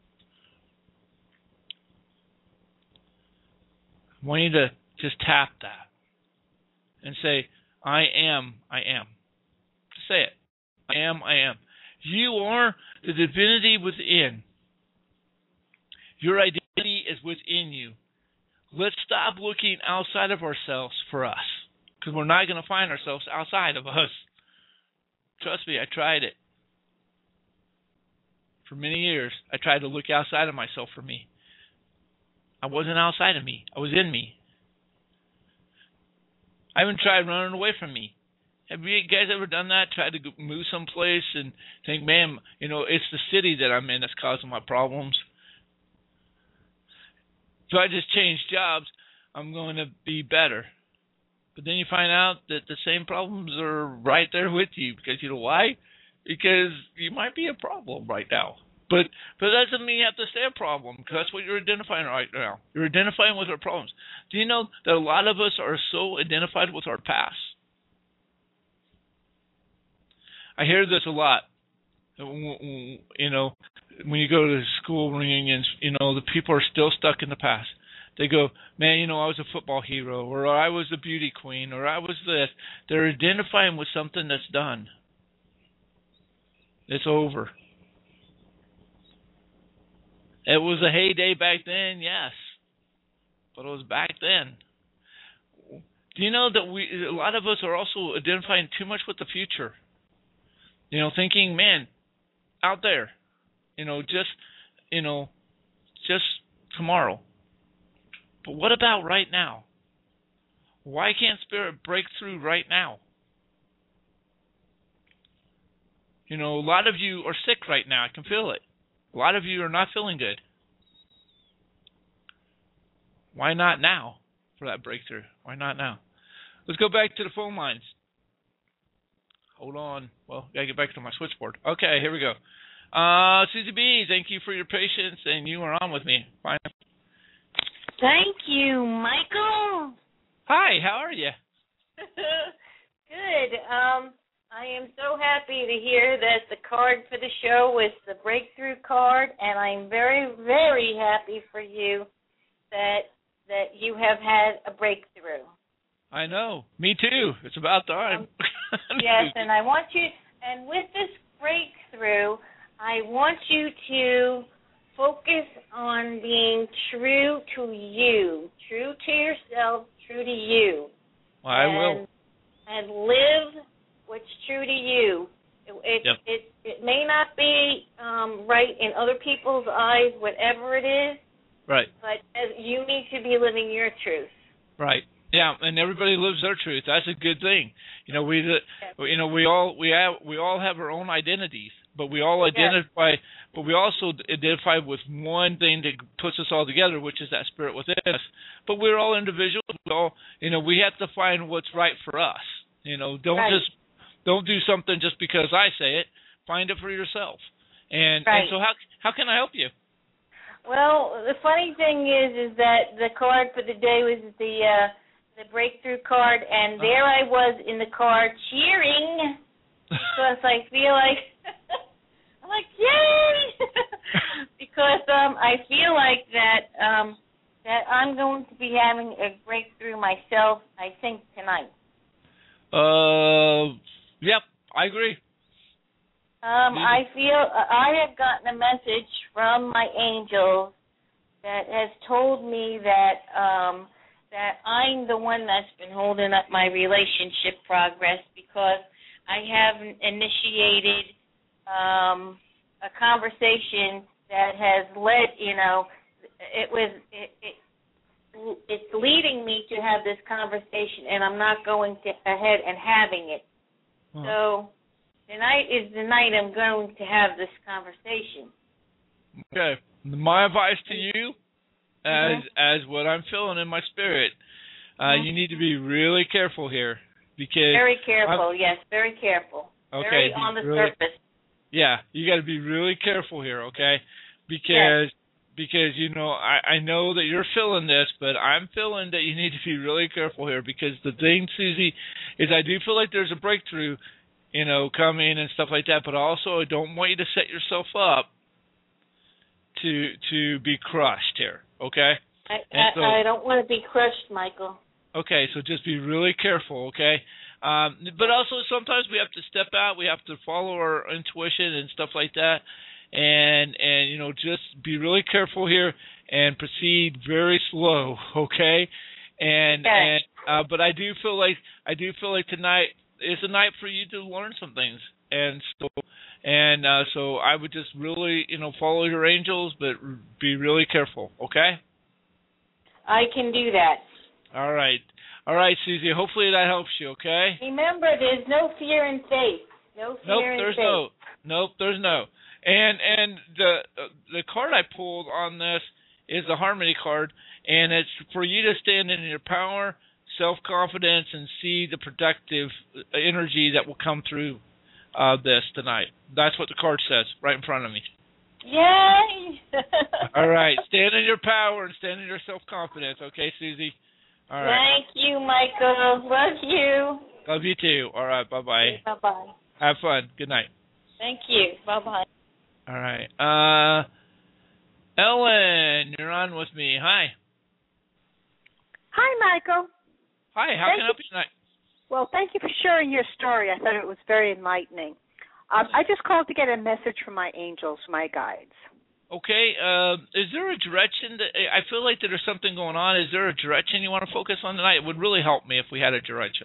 I want you to just tap that and say, I am. Just say it. I am. You are the divinity within. Your identity is within you. Let's stop looking outside of ourselves for us, because we're not going to find ourselves outside of us. Trust me, I tried it. For many years, I tried to look outside of myself for me. I wasn't outside of me. I was in me. I even tried running away from me. Have you guys ever done that? Tried to move someplace and think, man, it's the city that I'm in that's causing my problems. If I just change jobs, I'm going to be better. But then you find out that the same problems are right there with you. Because you know why? Because you might be a problem right now. But that doesn't mean you have to stay a problem, because that's what you're identifying right now. You're identifying with our problems. Do you know that a lot of us are so identified with our past? I hear this a lot. When you go to school reunions, the people are still stuck in the past. They go, man, I was a football hero, or I was a beauty queen, or I was this. They're identifying with something that's done. It's over. It was a heyday back then, yes, but it was back then. Do you know that a lot of us are also identifying too much with the future? Thinking, man, out there, just tomorrow. But what about right now? Why can't spirit break through right now? A lot of you are sick right now. I can feel it. A lot of you are not feeling good. Why not now for that breakthrough? Why not now? Let's go back to the phone lines. Hold on. Well, got to get back to my switchboard. Okay, here we go. Susie B., thank you for your patience, and you are on with me. Fine. Thank you, Michael. Hi, how are you? Good. I am so happy to hear that the card for the show was the breakthrough card, and I'm very, very happy for you that you have had a breakthrough. I know. Me too. It's about time. Yes, and I want you And with this breakthrough, I want you to focus on being true to you, true to yourself, true to you. Well, I will. And live what's true to you. It may not be right in other people's eyes, whatever it is. Right. But you need to be living your truth. Right. Yeah, and everybody lives their truth. That's a good thing. We all have our own identities, but we all identify. But we also identify with one thing that puts us all together, which is that spirit within us. But we're all individuals. We have to find what's right for us. Don't do something just because I say it. Find it for yourself. And so how can I help you? Well, the funny thing is that the card for the day was the breakthrough card, and there I was in the car cheering because I feel like I'm like, yay! Because I feel like that I'm going to be having a breakthrough myself, I think, tonight. Yep, I agree. I feel I have gotten a message from my angels that has told me that that I'm the one that's been holding up my relationship progress because I haven't initiated a conversation that has led. It's leading me to have this conversation, and I'm not going ahead and having it. So tonight is the night I'm going to have this conversation. Okay. My advice to you, as what I'm feeling in my spirit, you need to be really careful here. Because very careful, yes, very careful. Okay. Very on the surface. Yeah, you got to be really careful here, okay? Because I know that you're feeling this, but I'm feeling that you need to be really careful here because the thing, Susie, is I do feel like there's a breakthrough, coming and stuff like that, but also I don't want you to set yourself up to be crushed here, okay? I don't want to be crushed, Michael. Okay, so just be really careful, okay? But also sometimes we have to step out, we have to follow our intuition and stuff like that. And just be really careful here and proceed very slow, okay? But I do feel like tonight is a night for you to learn some things, so I would just really follow your angels, but be really careful, okay? I can do that. All right, Susie. Hopefully that helps you, okay? Remember, there's no fear in faith. No fear in faith. Nope, there's no. And the card I pulled on this is the Harmony card, and it's for you to stand in your power, self-confidence, and see the productive energy that will come through this tonight. That's what the card says right in front of me. Yay! All right, stand in your power and stand in your self-confidence, okay, Susie? All right. Thank you, Michael. Love you. Love you too. All right, bye-bye. Bye-bye. Have fun. Good night. Thank you. Bye-bye. All right. Ellen, you're on with me. Hi. Hi, Michael. Hi, how can I help you tonight? Well, thank you for sharing your story. I thought it was very enlightening. I just called to get a message from my angels, my guides. Okay. Is there a direction that I feel like there's something going on? Is there a direction you want to focus on tonight? It would really help me if we had a direction.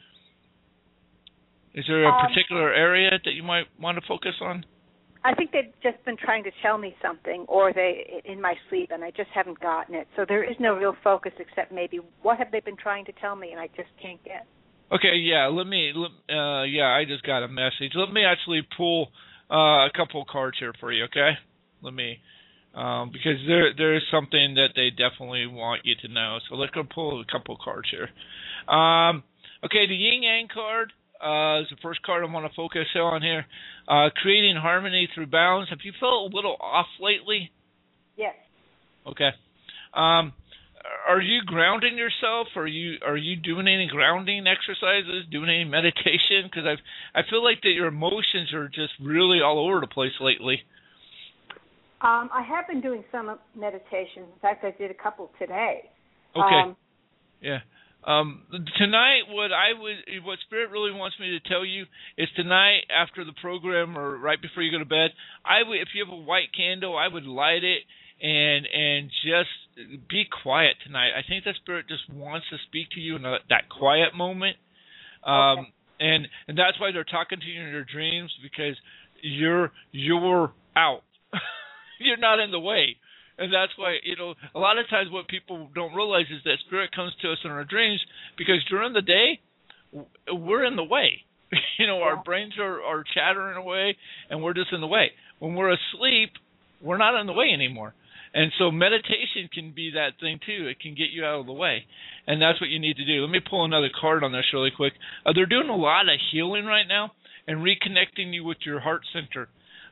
Is there a particular area that you might want to focus on? I think they've just been trying to tell me something, or they in my sleep, and I just haven't gotten it. So there is no real focus except maybe what have they been trying to tell me, and I just can't get. Okay, yeah. I just got a message. Let me actually pull a couple of cards here for you. Okay, let me because there is something that they definitely want you to know. So let's go pull a couple of cards here. Okay, the Yin Yang card. Is the first card I want to focus on here. Creating harmony through balance. Have you felt a little off lately? Yes. Okay. Are you grounding yourself? Are you doing any grounding exercises? Doing any meditation? Because I feel like that your emotions are just really all over the place lately. I have been doing some meditation. In fact, I did a couple today. Okay. Yeah. Tonight, what Spirit really wants me to tell you is tonight after the program or right before you go to bed, if you have a white candle, I would light it and just be quiet tonight. I think that Spirit just wants to speak to you in that quiet moment. Okay. And that's why they're talking to you in your dreams, because you're out. You're not in the way. And that's why, a lot of times what people don't realize is that Spirit comes to us in our dreams because during the day, we're in the way. Our brains are chattering away, and we're just in the way. When we're asleep, we're not in the way anymore. And so meditation can be that thing too. It can get you out of the way. And that's what you need to do. Let me pull another card on this really quick. They're doing a lot of healing right now and reconnecting you with your heart center.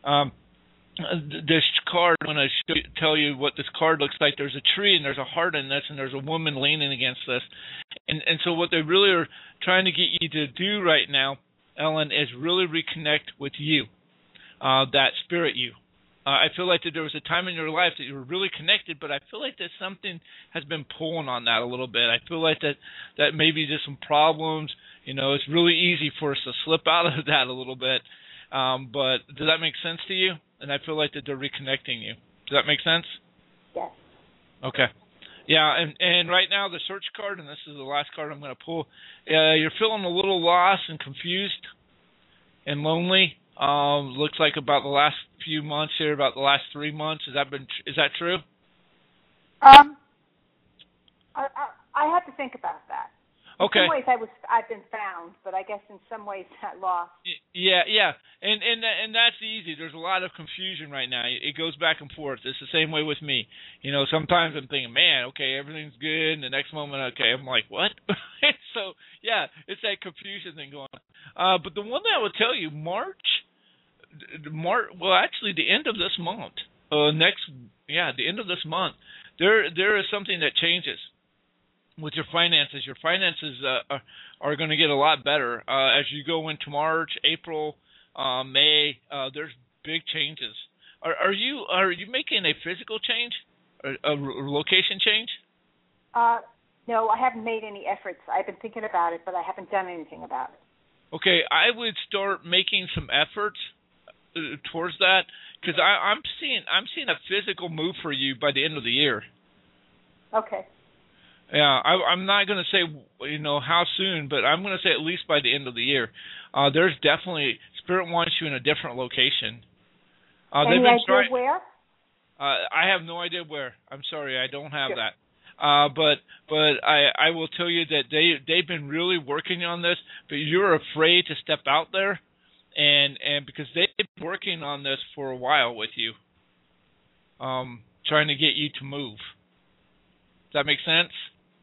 This card, when I tell you what this card looks like, there's a tree and there's a heart in this and there's a woman leaning against this. And so what they really are trying to get you to do right now, Ellen, is really reconnect with you, that spirit you. I feel like that there was a time in your life that you were really connected, but I feel like that something has been pulling on that a little bit. I feel like that maybe just some problems. It's really easy for us to slip out of that a little bit. But does that make sense to you? And I feel like that they're reconnecting you. Does that make sense? Yes. Okay. Yeah, and right now the search card, and this is the last card I'm going to pull, you're feeling a little lost and confused and lonely. Looks like about the last few months here, about the last 3 months. Is that true? I have to think about that. Okay. In some ways I've been found, but I guess in some ways lost. Yeah, and that's easy. There's a lot of confusion right now. It goes back and forth. It's the same way with me. Sometimes I'm thinking, man, okay, everything's good, and the next moment, okay, I'm like, what? So yeah, it's that confusion thing going on. But the one thing I would tell you, actually, the end of this month, the end of this month, there is something that changes with your finances. Your finances are going to get a lot better as you go into March, April, May. There's big changes. Are you making a physical change, a location change? No, I haven't made any efforts. I've been thinking about it, but I haven't done anything about it. Okay, I would start making some efforts towards that, because I'm seeing a physical move for you by the end of the year. Okay. Yeah, I'm not going to say how soon, but I'm going to say at least by the end of the year. There's definitely Spirit wants you in a different location. Any idea where? I have no idea where. I'm sorry, I don't have that. But I will tell you that they've been really working on this, but you're afraid to step out there, and because they've been working on this for a while with you, trying to get you to move. Does that make sense?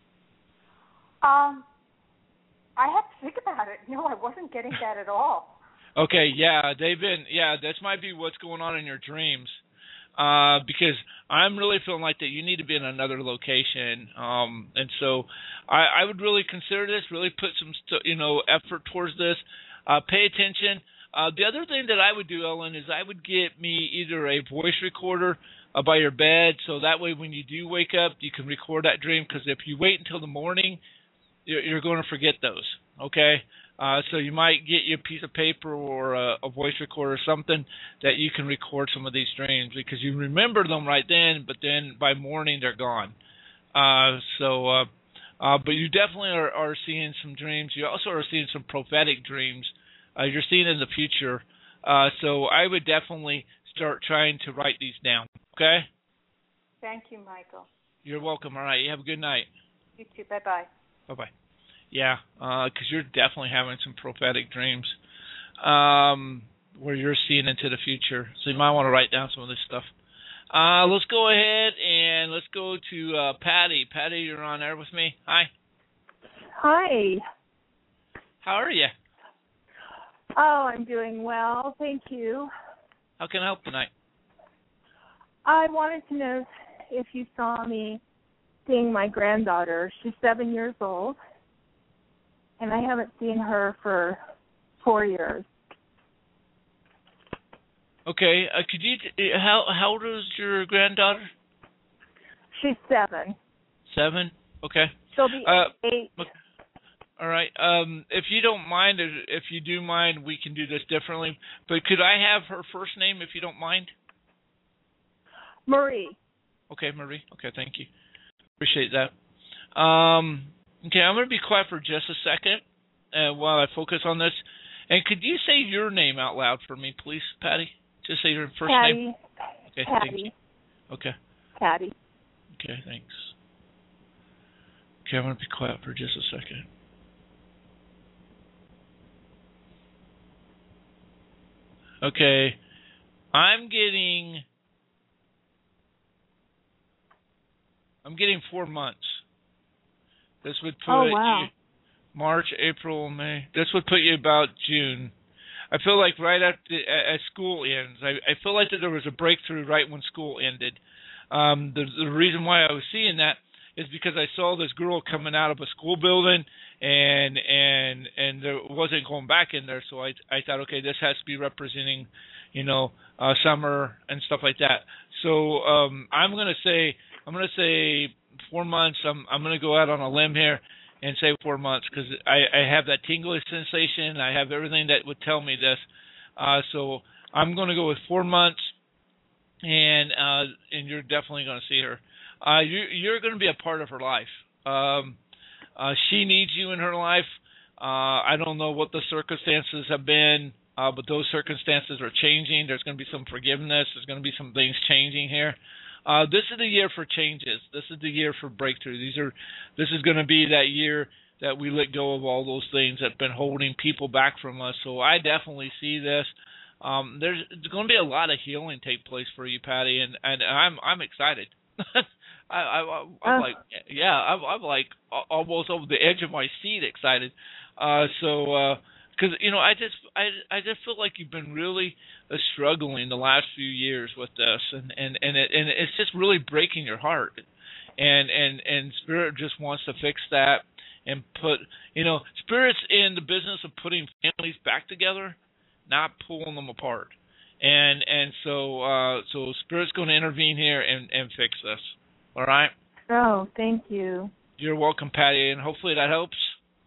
I have to think about it. No, I wasn't getting that at all. Okay, yeah, that might be what's going on in your dreams. Because I'm really feeling like that you need to be in another location. And so I would really consider this, really put some effort towards this. Pay attention. The other thing that I would do, Ellen, is I would get me either a voice recorder by your bed, so that way when you do wake up, you can record that dream, because if you wait until the morning, you're going to forget those, okay? So you might get you a piece of paper or a voice recorder or something that you can record some of these dreams, because you remember them right then, but then by morning they're gone. But you definitely are seeing some dreams. You also are seeing some prophetic dreams. You're seeing in the future. So I would definitely start trying to write these down, okay? Thank you, Michael. You're welcome. All right, you have a good night. You too. Bye-bye. Bye-bye. Yeah, because you're definitely having some prophetic dreams where you're seeing into the future. So you might want to write down some of this stuff. Let's go ahead and let's go to Patty. Patty, you're on air with me. Hi. Hi. How are you? Oh, I'm doing well. Thank you. How can I help tonight? I wanted to know if you saw me seeing my granddaughter. She's 7 years old, and I haven't seen her for 4 years. Okay. Could you? How old is your granddaughter? She's 7. 7. Okay. So the 8th. Look, all right. If you don't mind, if you do mind, we can do this differently. But could I have her first name, if you don't mind? Marie. Okay, Marie. Okay, thank you. Appreciate that. Okay, I'm going to be quiet for just a second while I focus on this. And could you say your name out loud for me, please, Patty? Just say your first Patty. name. Okay, Patty. thank you. Okay. Patty. Okay, thanks. Okay, I'm going to be quiet for just a second. Okay, I'm getting 4 months. This would put you March, April, May. This would put you about June. I feel like right after as school ends. I feel like that there was a breakthrough right when school ended. The reason why I was seeing that is because I saw this girl coming out of a school building and there wasn't going back in there. So I thought, okay, this has to be representing, summer and stuff like that. So I'm gonna say 4 months. I'm gonna go out on a limb here and say 4 months because I have that tingling sensation. I have everything that would tell me this. So I'm gonna go with 4 months, and you're definitely gonna see her. You're gonna be a part of her life. She needs you in her life. I don't know what the circumstances have been, but those circumstances are changing. There's going to be some forgiveness. There's going to be some things changing here. This is the year for changes. This is the year for breakthrough. This is going to be that year that we let go of all those things that have been holding people back from us. So I definitely see this. There's going to be a lot of healing take place for you, Patty, and I'm excited. I'm like almost over the edge of my seat excited. Because I just feel like you've been really struggling the last few years with this, and it's just really breaking your heart, and Spirit just wants to fix that and put Spirit's in the business of putting families back together, not pulling them apart, and so Spirit's going to intervene here and fix this. All right. Oh, thank you. You're welcome, Patty, and hopefully that helps.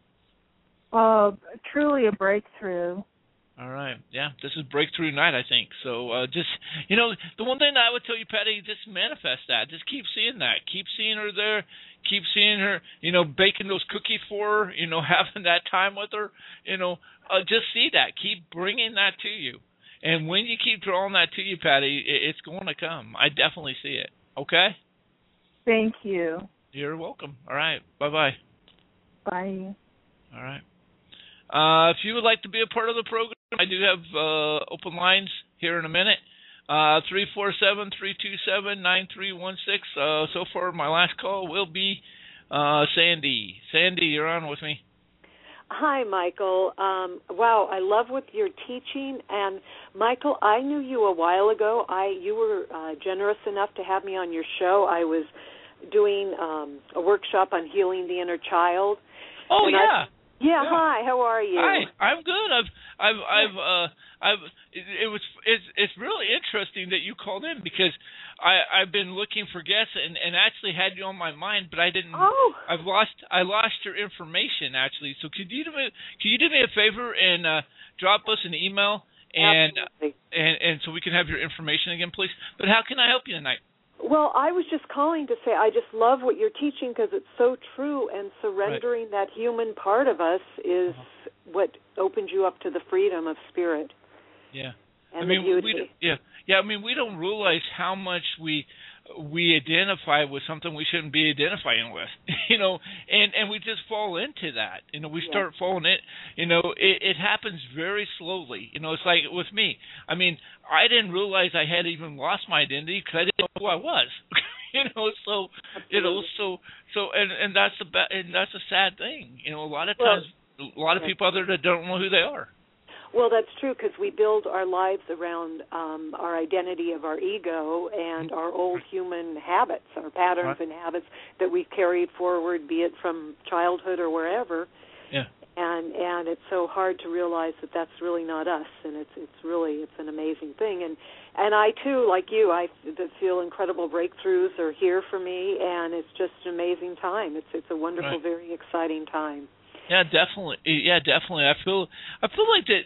Truly a breakthrough. All right. Yeah, this is breakthrough night, I think. So just, the one thing that I would tell you, Patty, just manifest that. Just keep seeing that. Keep seeing her there. Keep seeing her, baking those cookies for her, having that time with her. Just see that. Keep bringing that to you. And when you keep drawing that to you, Patty, it's going to come. I definitely see it. Okay? Thank you. You're welcome. All right. Bye-bye. Bye. All right. If you would like to be a part of the program, I do have open lines here in a minute. 347-327-9316. So far, my last call will be Sandy. Sandy, you're on with me. Hi, Michael. Wow, I love what you're teaching. And, Michael, I knew you a while ago. You were generous enough to have me on your show. I was doing a workshop on healing the inner child. Oh, yeah. Yeah, hi. How are you? Hi, I'm good. It's really interesting that you called in because I've been looking for guests and actually had you on my mind, but I didn't. Oh. I lost your information actually. So could you do me a favor and drop us an email and so we can have your information again, please? But how can I help you tonight? Well, I was just calling to say I just love what you're teaching because it's so true, and surrendering that human part of us is what opens you up to the freedom of spirit. Yeah. And the beauty. We don't realize how much we identify with something we shouldn't be identifying with, and we just fall into that. We start falling in. It happens very slowly. It's like with me. I mean, I didn't realize I had even lost my identity because I didn't know who I was. And that's a sad thing. A lot of times, a lot of people out there that don't know who they are. Well, that's true because we build our lives around our identity of our ego and our old human habits, our patterns and habits that we've carried forward, be it from childhood or wherever. Yeah. and it's so hard to realize that that's really not us, and it's an amazing thing. And I too, like you, I feel incredible breakthroughs are here for me, and it's just an amazing time. It's a wonderful, right. very exciting time. Yeah, definitely. Yeah, definitely. I feel like that.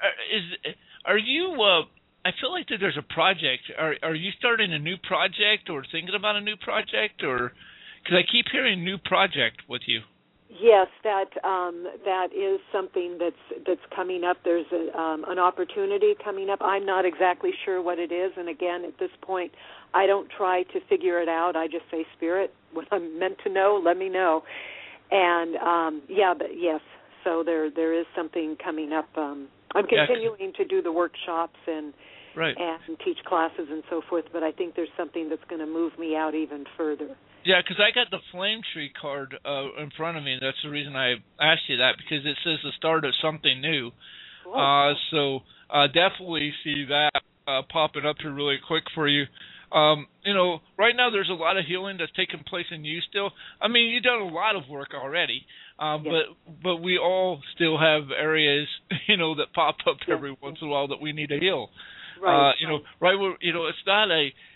Are you? I feel like that there's a project. Are you starting a new project or thinking about a new project, or because I keep hearing new project with you? Yes, that is something that's coming up. There's an opportunity coming up. I'm not exactly sure what it is, and again, at this point, I don't try to figure it out. I just say, Spirit, what I'm meant to know, let me know. And but yes, so there is something coming up. I'm continuing to do the workshops and teach classes and so forth, but I think there's something that's going to move me out even further. Yeah, because I got the Flame Tree card in front of me. That's the reason I asked you that, because it says the start of something new. Cool. So definitely see that popping up here really quick for you. Right now there's a lot of healing that's taking place in you still. I mean, you've done a lot of work already, but we all still have areas, that pop up every once in a while that we need to heal. Right. It's not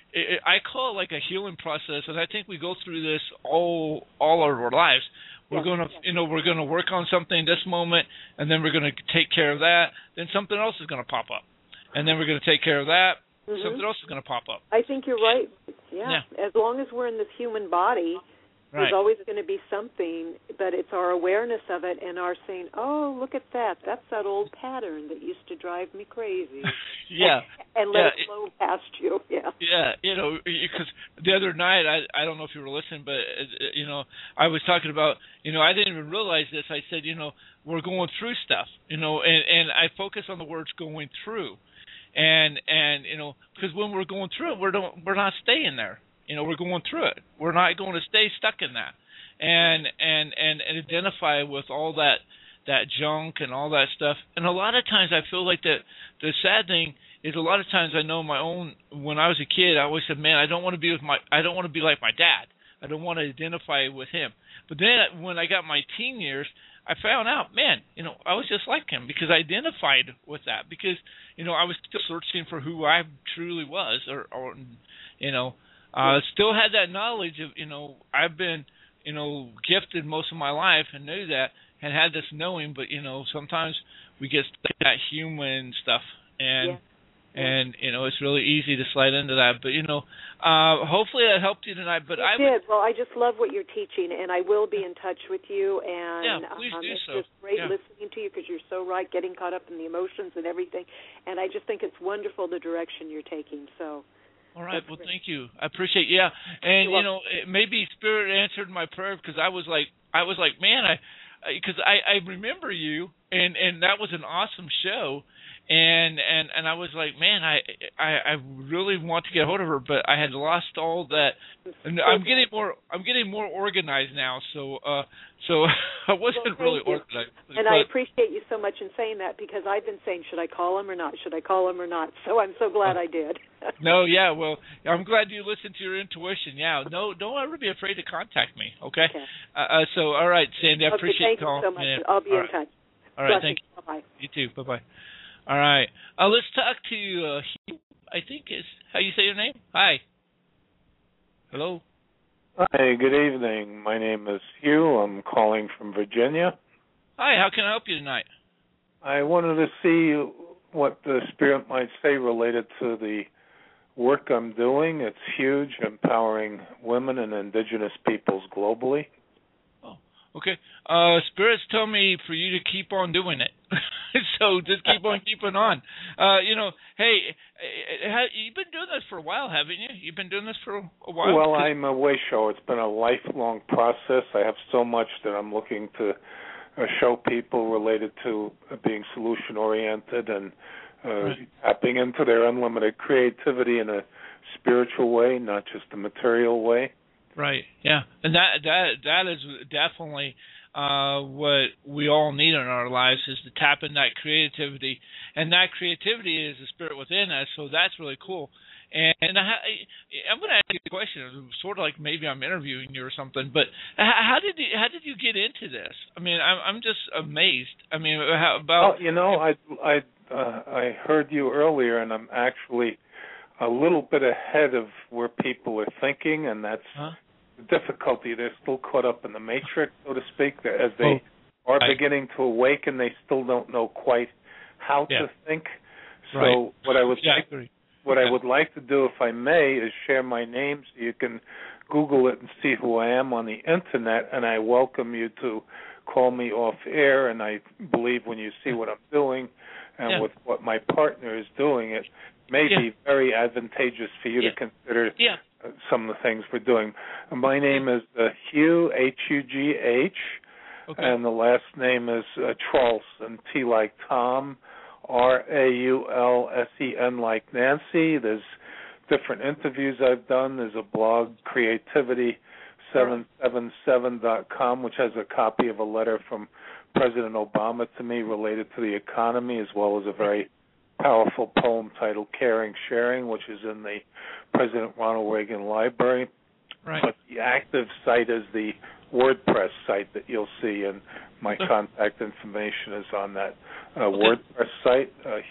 I call it like a healing process, and I think we go through this all of our lives. We're gonna work on something this moment, and then we're gonna take care of that. Then something else is gonna pop up, and then we're gonna take care of that. Mm-hmm. Something else is gonna pop up. I think you're right. Yeah. As long as we're in this human body, there's always going to be something, but it's our awareness of it and our saying, "Oh, look at that! That's that old pattern that used to drive me crazy." And let it flow past you. Yeah. Yeah, because the other night, I don't know if you were listening, but I was talking about, I didn't even realize this. I said, we're going through stuff, and I focus on the words "going through," and because when we're going through it, we're not staying there. We're going through it. We're not going to stay stuck in that, and identify with all that junk and all that stuff. And a lot of times, I feel like that the sad thing is, a lot of times I know my own. When I was a kid, I always said, "Man, I don't want to be like my dad. I don't want to identify with him." But then when I got my teen years, I found out, man, I was just like him, because I identified with that, because I was still searching for who I truly was, or still had that knowledge of, I've been, gifted most of my life and knew that and had this knowing, but, sometimes we get stuck in that human stuff, and it's really easy to slide into that. But, hopefully that helped you tonight. But I did. Well, I just love what you're teaching, and I will be in touch with you. And please do it's so. just great listening to you, because you're so right, getting caught up in the emotions and everything. And I just think it's wonderful the direction you're taking. So. All right. Well, thank you. I appreciate it. Yeah. And, maybe Spirit answered my prayer, because I was like, man, because I remember you, and that was an awesome show. And I was like, man, I really want to get a hold of her, but I had lost all that. And I'm getting more organized now, so I wasn't really organized. And I appreciate you so much in saying that, because I've been saying, should I call him or not? Should I call him or not? So I'm so glad I did. No, yeah, well, I'm glad you listened to your intuition. Yeah, no, don't ever be afraid to contact me. Okay. So all right, Sandy, I appreciate the call. Thank you so much. I'll be in touch. All right, thank you. Bye. You too. Bye bye. All right. Let's talk to Hugh, I think is how you say your name. Hi. Hello. Hi, good evening. My name is Hugh. I'm calling from Virginia. Hi, how can I help you tonight? I wanted to see what the Spirit might say related to the work I'm doing. It's huge, empowering women and indigenous peoples globally. Oh, okay. Spirits tell me for you to keep on doing it. So just keep on keeping on. Hey, you've been doing this for a while, haven't you? You've been doing this for a while? Well, I'm a way show. It's been a lifelong process. I have so much that I'm looking to show people related to being solution-oriented and tapping into their unlimited creativity in a spiritual way, not just a material way. Right, yeah. And that is definitely what we all need in our lives, is to tap in that creativity. And that creativity is the spirit within us, so that's really cool. And I'm going to ask you a question, sort of like maybe I'm interviewing you or something. But how did you get into this? I mean, I'm just amazed. I mean, how about? Well, you know, I heard you earlier, and I'm actually a little bit ahead of where people are thinking, and that's the difficulty. They're still caught up in the matrix, so to speak, as they are beginning to awaken. They still don't know quite how to think. So what I would What I would like to do, if I may, is share my name so you can Google it and see who I am on the Internet, and I welcome you to call me off air, and I believe when you see what I'm doing and with what my partner is doing, it may be very advantageous for you to consider some of the things we're doing. My name is Hugh, H-U-G-H, and the last name is Traulsen, T like Tom, Raulsen like Nancy. There's different interviews I've done. There's a blog, Creativity777.com, which has a copy of a letter from President Obama to me related to the economy, as well as a very powerful poem titled Caring, Sharing, which is in the President Ronald Reagan Library. But the active site is the WordPress site that you'll see, and my contact information is on that WordPress site,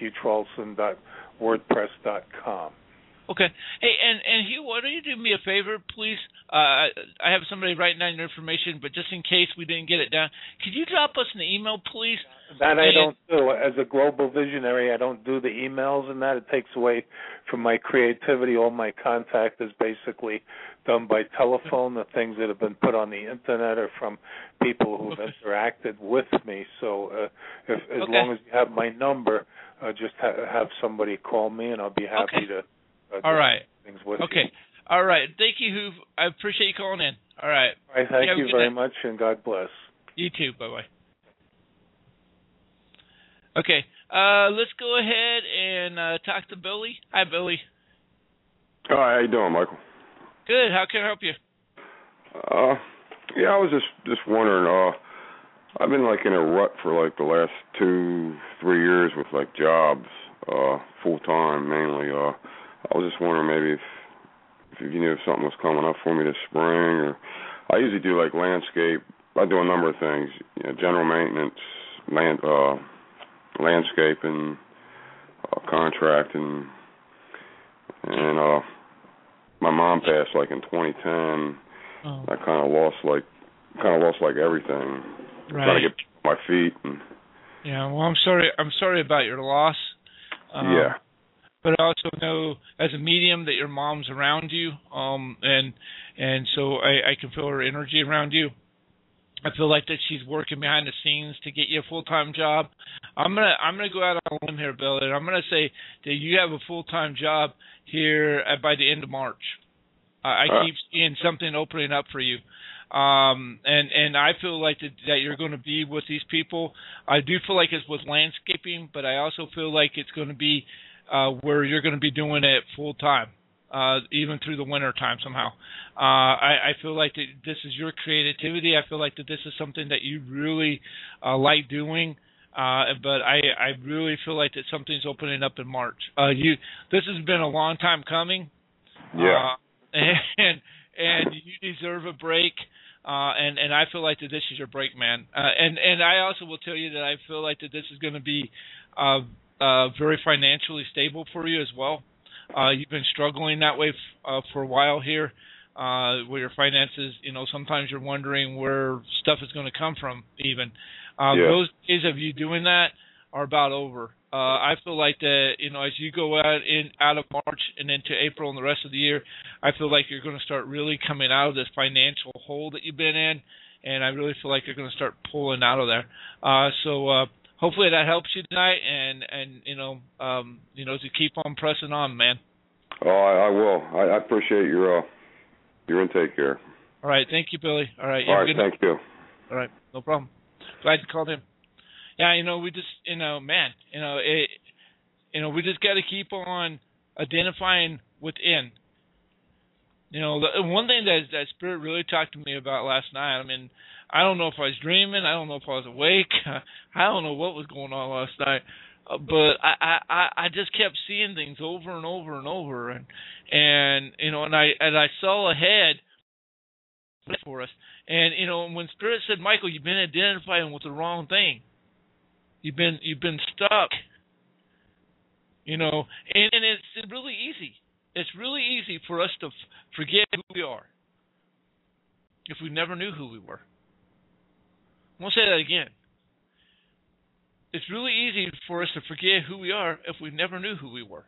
HughTraulsen.wordpress.com. Okay. Hey, and Hugh, why don't you do me a favor, please? I have somebody writing down your information, but just in case we didn't get it down, could you drop us an email, please? That I don't do. As a global visionary, I don't do the emails and that. It takes away from my creativity. All my contact is basically done by telephone. The things that have been put on the Internet are from people who've interacted with me. So as long as you have my number, just have somebody call me, and I'll be happy to do things with you. All right. Thank you, Hugh. I appreciate you calling in. All right. All right. Thank you very much, and God bless. You too. Bye-bye. Okay. Let's go ahead and talk to Billy. Hi, Billy. Hi. How you doing, Michael? Good. How can I help you? Yeah, I was just wondering. I've been like in a rut for like the last 2-3 years with like jobs, full time mainly. I was just wondering maybe if you knew if something was coming up for me this spring. Or I usually do like landscape. I do a number of things, general maintenance, landscaping, contracting, and my mom passed like in 2010. I kind of lost like everything. Trying to get my feet. And well, I'm sorry about your loss. But I also know as a medium that your mom's around you, and so I can feel her energy around you. I feel like that she's working behind the scenes to get you a full-time job. I'm gonna go out on a limb here, Bill, and I'm gonna say that you have a full-time job here by the end of March. I keep seeing something opening up for you. And I feel like that you're going to be with these people. I do feel like it's with landscaping, but I also feel like it's going to be where you're going to be doing it full time, even through the winter time somehow. I feel like that this is your creativity. I feel like that this is something that you really like doing. But I really feel like that something's opening up in March. This has been a long time coming. And you deserve a break. And I feel like that this is your break, man. And I also will tell you that I feel like that this is going to be very financially stable for you as well. You've been struggling that way for a while here with your finances. Sometimes you're wondering where stuff is going to come from even. Those days of you doing that are about over. I feel like that, as you go out of March and into April and the rest of the year, I feel like you're going to start really coming out of this financial hole that you've been in, and I really feel like you're going to start pulling out of there. So hopefully that helps you tonight, and to keep on pressing on, man. Oh, I will. I appreciate your intake here. All right, thank you, Billy. All right, thank you. All right, no problem. Glad you called in. Yeah, we just, we just got to keep on identifying within. The one thing that Spirit really talked to me about last night, I don't know if I was dreaming, I don't know if I was awake, I don't know what was going on last night, but I just kept seeing things over and over and over, and I saw ahead for us, and when Spirit said, Michael, you've been identifying with the wrong thing. You've been stuck. And it's really easy. It's really easy for us to forget who we are if we never knew who we were. I'm going to say that again. It's really easy for us to forget who we are if we never knew who we were.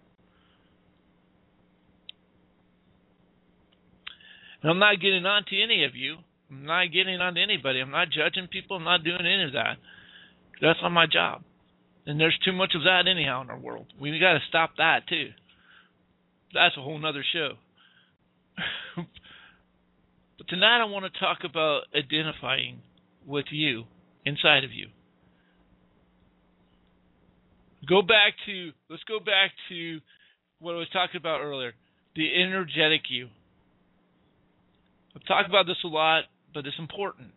And I'm not getting on to any of you. I'm not getting on to anybody. I'm not judging people. I'm not doing any of that. That's not my job. And there's too much of that anyhow in our world. We got to stop that too. That's a whole nother show. But tonight I want to talk about identifying with you, inside of you. Let's go back to what I was talking about earlier, the energetic you. I've talked about this a lot, but it's important.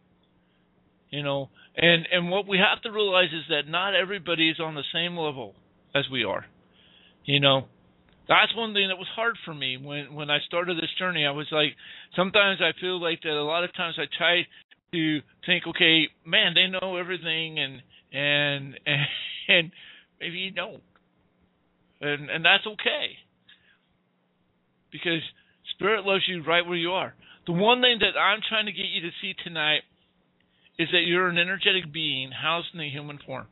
And what we have to realize is that not everybody is on the same level as we are. That's one thing that was hard for me when I started this journey. I was like, sometimes I feel like that a lot of times I try to think, okay, man, they know everything, and maybe you don't, and that's okay, because Spirit loves you right where you are. The one thing that I'm trying to get you to see tonight is that you're an energetic being housed in a human form.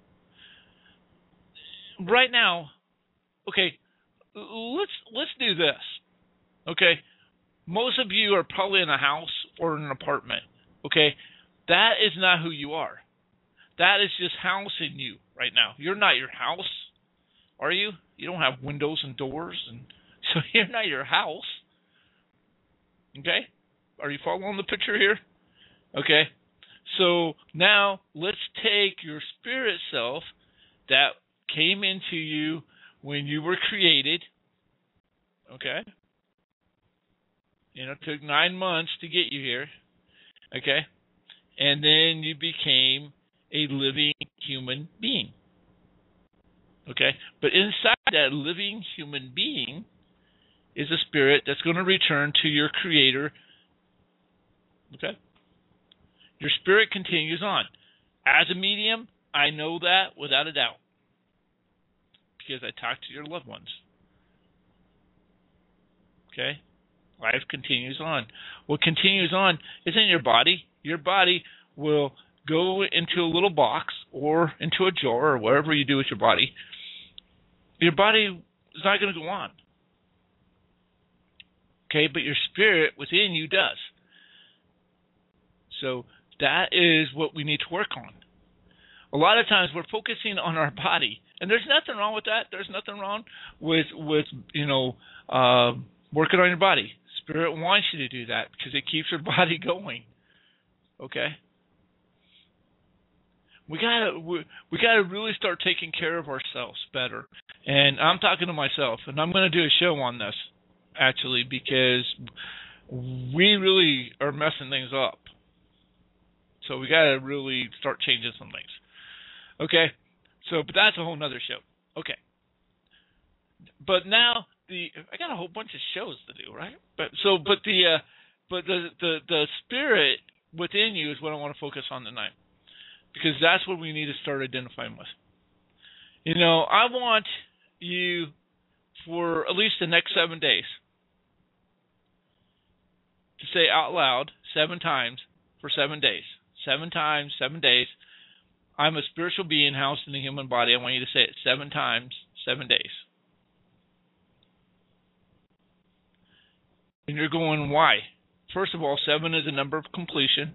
Right now, okay, let's do this. Okay, most of you are probably in a house or an apartment. Okay, that is not who you are. That is just housing you right now. You're not your house, are you? You don't have windows and doors, and so you're not your house. Okay, are you following the picture here? Okay. So now let's take your spirit self that came into you when you were created. Okay. It took 9 months to get you here. Okay. And then you became a living human being. Okay. But inside that living human being is a spirit that's going to return to your creator. Okay. Your spirit continues on. As a medium, I know that without a doubt, because I talk to your loved ones. Okay? Life continues on. What continues on is in your body. Your body will go into a little box or into a jar or whatever you do with your body. Your body is not going to go on. Okay? But your spirit within you does. So that is what we need to work on. A lot of times we're focusing on our body, and there's nothing wrong with that. There's nothing wrong with working on your body. Spirit wants you to do that because it keeps your body going. Okay? We gotta really start taking care of ourselves better. And I'm talking to myself, and I'm going to do a show on this actually, because we really are messing things up. So we got to really start changing some things. Okay? But that's a whole nother show. Okay. But now I got a whole bunch of shows to do, right? But the spirit within you is what I want to focus on tonight, because that's what we need to start identifying with. I want you for at least the next 7 days to say out loud 7 times for 7 days. 7 times, 7 days. I'm a spiritual being housed in a human body. I want you to say it 7 times, 7 days. And you're going, why? First of all, 7 is a number of completion.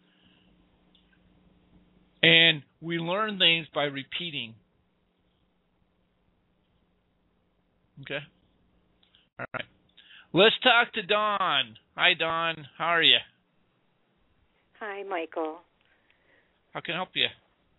And we learn things by repeating. Okay? All right. Let's talk to Dawn. Hi, Dawn. How are you? Hi, Michael. How can I help you?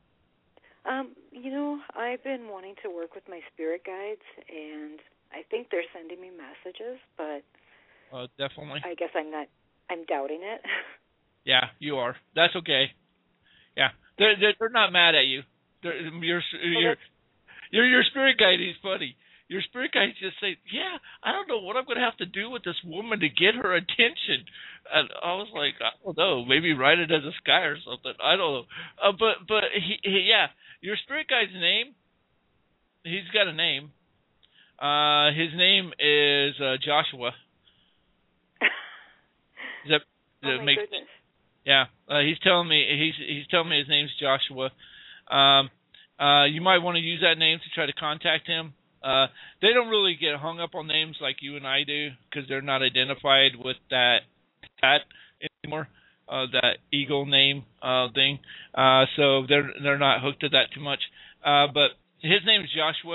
I've been wanting to work with my spirit guides, and I think they're sending me messages, but definitely. I guess I'm doubting it. Yeah, you are. That's okay. Yeah, they're not mad at you. your spirit guide. He's funny. Your spirit guide just say, "Yeah, I don't know what I'm going to have to do with this woman to get her attention." And I was like, I don't know, maybe write it as a sky or something. I don't know. But yeah, your spirit guide's name. He's got a name. His name is Joshua. Does that make goodness. Yeah, he's telling me his name's Joshua. You might want to use that name to try to contact him. They don't really get hung up on names like you and I do because they're not identified with that anymore, that eagle name thing. So they're not hooked to that too much. But his name is Joshua.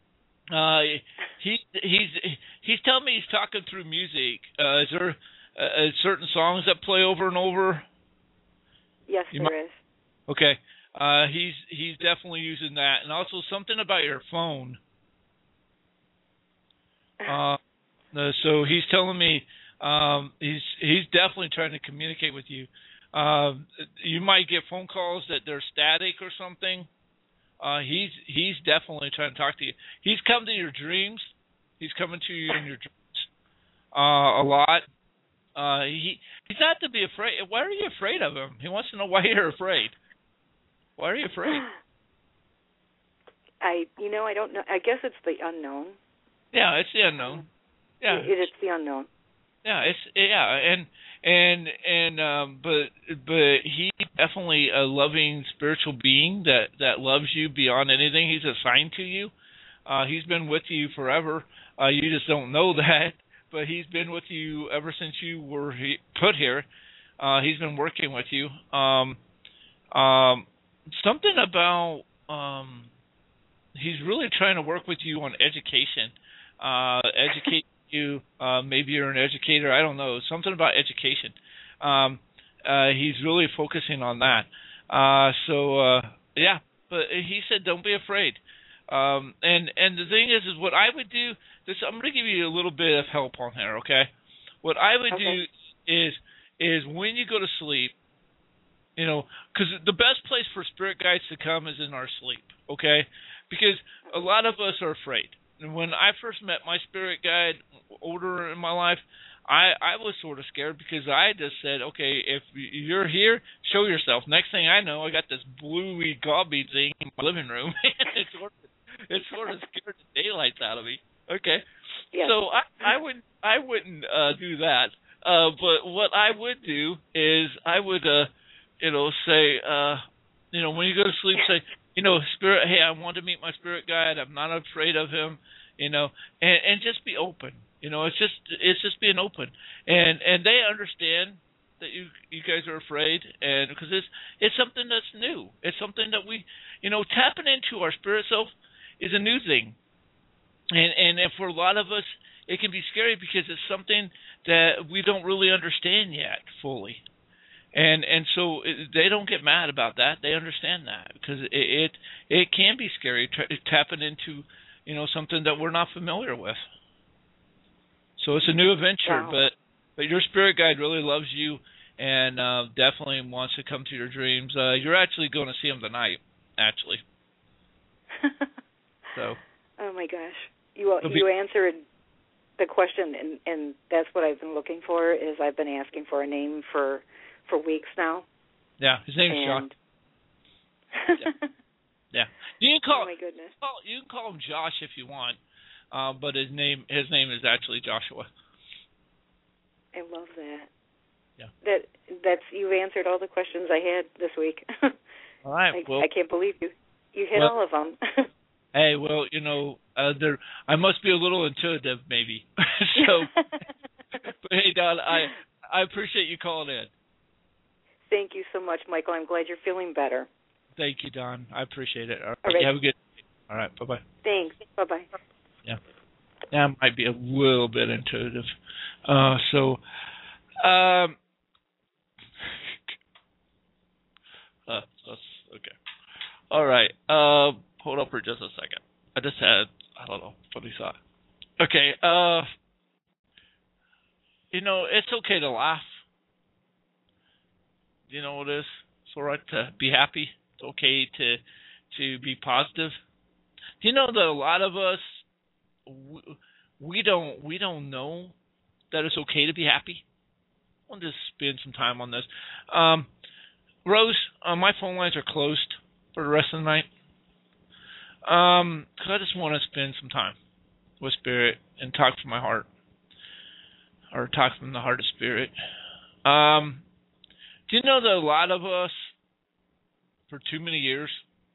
He's telling me he's talking through music. Is there certain songs that play over and over? Yes, there is. Okay. He's definitely using that, and also something about your phone. So he's telling me he's definitely trying to communicate with you. You might get phone calls that they're static or something. He's definitely trying to talk to you. He's come to your dreams. He's coming to you in your dreams a lot. He's not to be afraid. Why are you afraid of him? He wants to know why you're afraid. Why are you afraid? I don't know. I guess it's the unknown. Yeah, it's the unknown. Yeah, it's the unknown. Yeah, but he's definitely a loving spiritual being that loves you beyond anything. He's assigned to you. He's been with you forever. You just don't know that, but he's been with you ever since you were put here. He's been working with you. Something about he's really trying to work with you on education. Educate you. Maybe you're an educator. I don't know. Something about education. He's really focusing on that. Yeah. But he said, don't be afraid. And the thing is what I would do. I'm going to give you a little bit of help on here. Okay. What I would do is when you go to sleep, because the best place for spirit guides to come is in our sleep. Okay. Because a lot of us are afraid. And when I first met my spirit guide older in my life, I was sort of scared because I just said, okay, if you're here, show yourself. Next thing I know, I got this bluey gobby thing in my living room. It sort of scared the daylights out of me. Okay, yes. So I wouldn't do that. But what I would do is I would say when you go to sleep, say, spirit, hey, I want to meet my spirit guide. I'm not afraid of him, and just be open. It's just being open, and they understand that you guys are afraid, and because it's something that's new. It's something that we, tapping into our spirit self is a new thing, and for a lot of us, it can be scary because it's something that we don't really understand yet fully. And so they don't get mad about that. They understand that because it can be scary tapping into something that we're not familiar with. So it's a new adventure, wow. But your spirit guide really loves you and definitely wants to come to your dreams. You're actually going to see him tonight, actually. So. Oh my gosh, you answered the question, and that's what I've been looking for. Is I've been asking for a name for weeks now. Yeah, his name is Josh. Yeah. You can call. Oh my goodness. You can call him Josh if you want, but his name is actually Joshua. I love that. Yeah. That's you've answered all the questions I had this week. All right. I can't believe you hit all of them. Hey, well, I must be a little intuitive, maybe. So, but hey, Don, I appreciate you calling in. Thank you so much, Michael. I'm glad you're feeling better. Thank you, Don. I appreciate it. All right. All right. Have a good day. All right. Bye-bye. Thanks. Bye-bye. Yeah. I might be a little bit intuitive. Okay. All right. Hold up for just a second. I just had, I don't know, funny thought. Okay. It's okay to laugh. You know what it is? It's all right to be happy. It's okay to be positive. Do you know that a lot of us we don't know that it's okay to be happy? I want to spend some time on this. Rose, my phone lines are closed for the rest of the night. 'Cause I just want to spend some time with Spirit and talk from my heart, or talk from the heart of Spirit. Do you know that a lot of us, for too many years,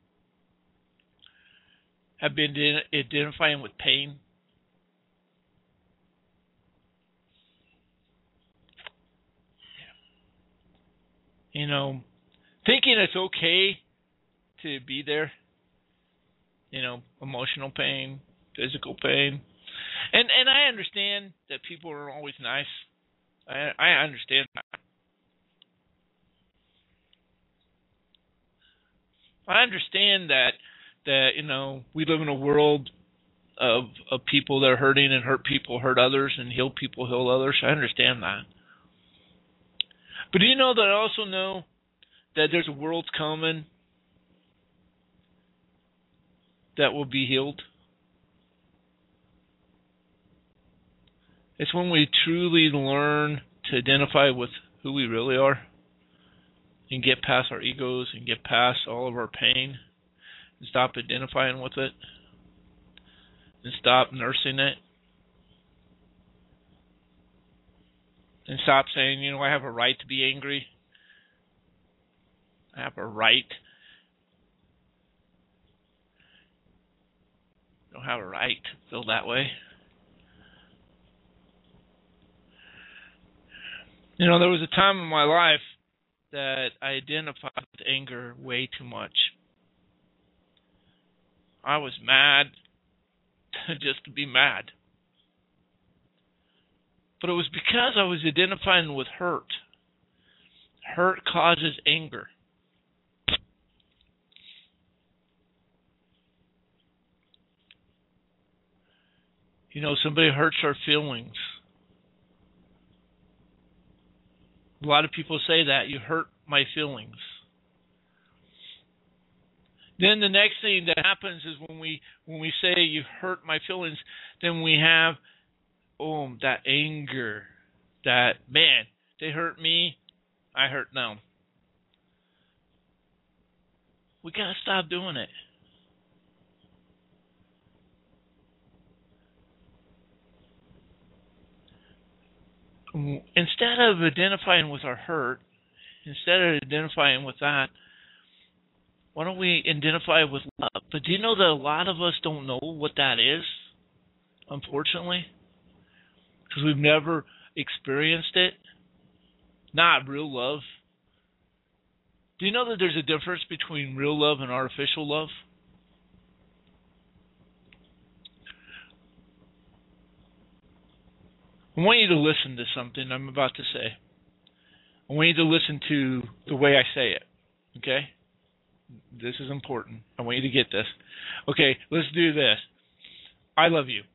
have been identifying with pain? You know, thinking it's okay to be there. You know, emotional pain, physical pain. And I understand that people are always nice. I understand that. I understand that you know, we live in a world of people that are hurting, and hurt people hurt others, and heal people heal others. I understand that. But do you know that I also know that there's a world coming that will be healed? It's when we truly learn to identify with who we really are and get past our egos and get past all of our pain and stop identifying with it and stop nursing it and stop saying, you know, I have a right to be angry. I have a right. I don't have a right to feel that way. You know, there was a time in my life that I identified with anger way too much. I was mad just to be mad. But it was because I was identifying with hurt. Hurt causes anger. You know, somebody hurts our feelings. A lot of people say that, you hurt my feelings. Then the next thing that happens is when we say you hurt my feelings, then we have that anger, that, man, they hurt me, I hurt them. We got to stop doing it. Instead of identifying with our hurt, instead of identifying with that, why don't we identify with love? But do you know that a lot of us don't know what that is, unfortunately? Because we've never experienced it. Not real love. Do you know that there's a difference between real love and artificial love? I want you to listen to something I'm about to say. I want you to listen to the way I say it. Okay? This is important. I want you to get this. Okay, let's do this. I love you.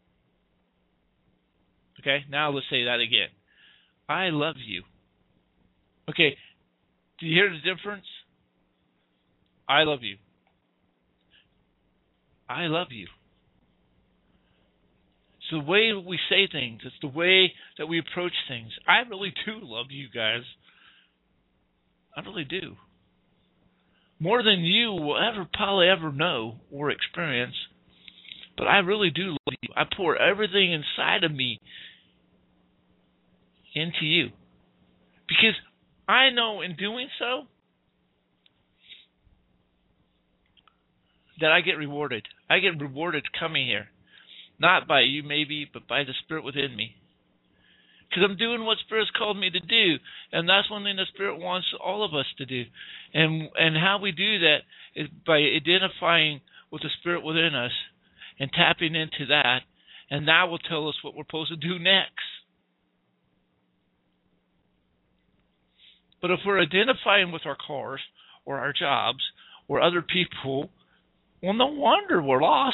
Okay, now let's say that again. I love you. Okay, do you hear the difference? I love you. I love you. It's the way we say things. It's the way that we approach things. I really do love you guys. I really do. More than you will probably ever know or experience. But I really do love you. I pour everything inside of me into you. Because I know in doing so that I get rewarded. I get rewarded coming here. Not by you maybe, but by the Spirit within me. Because I'm doing what Spirit's called me to do. And that's one thing the Spirit wants all of us to do. And how we do that is by identifying with the Spirit within us and tapping into that. And that will tell us what we're supposed to do next. But if we're identifying with our cars or our jobs or other people, well, no wonder we're lost.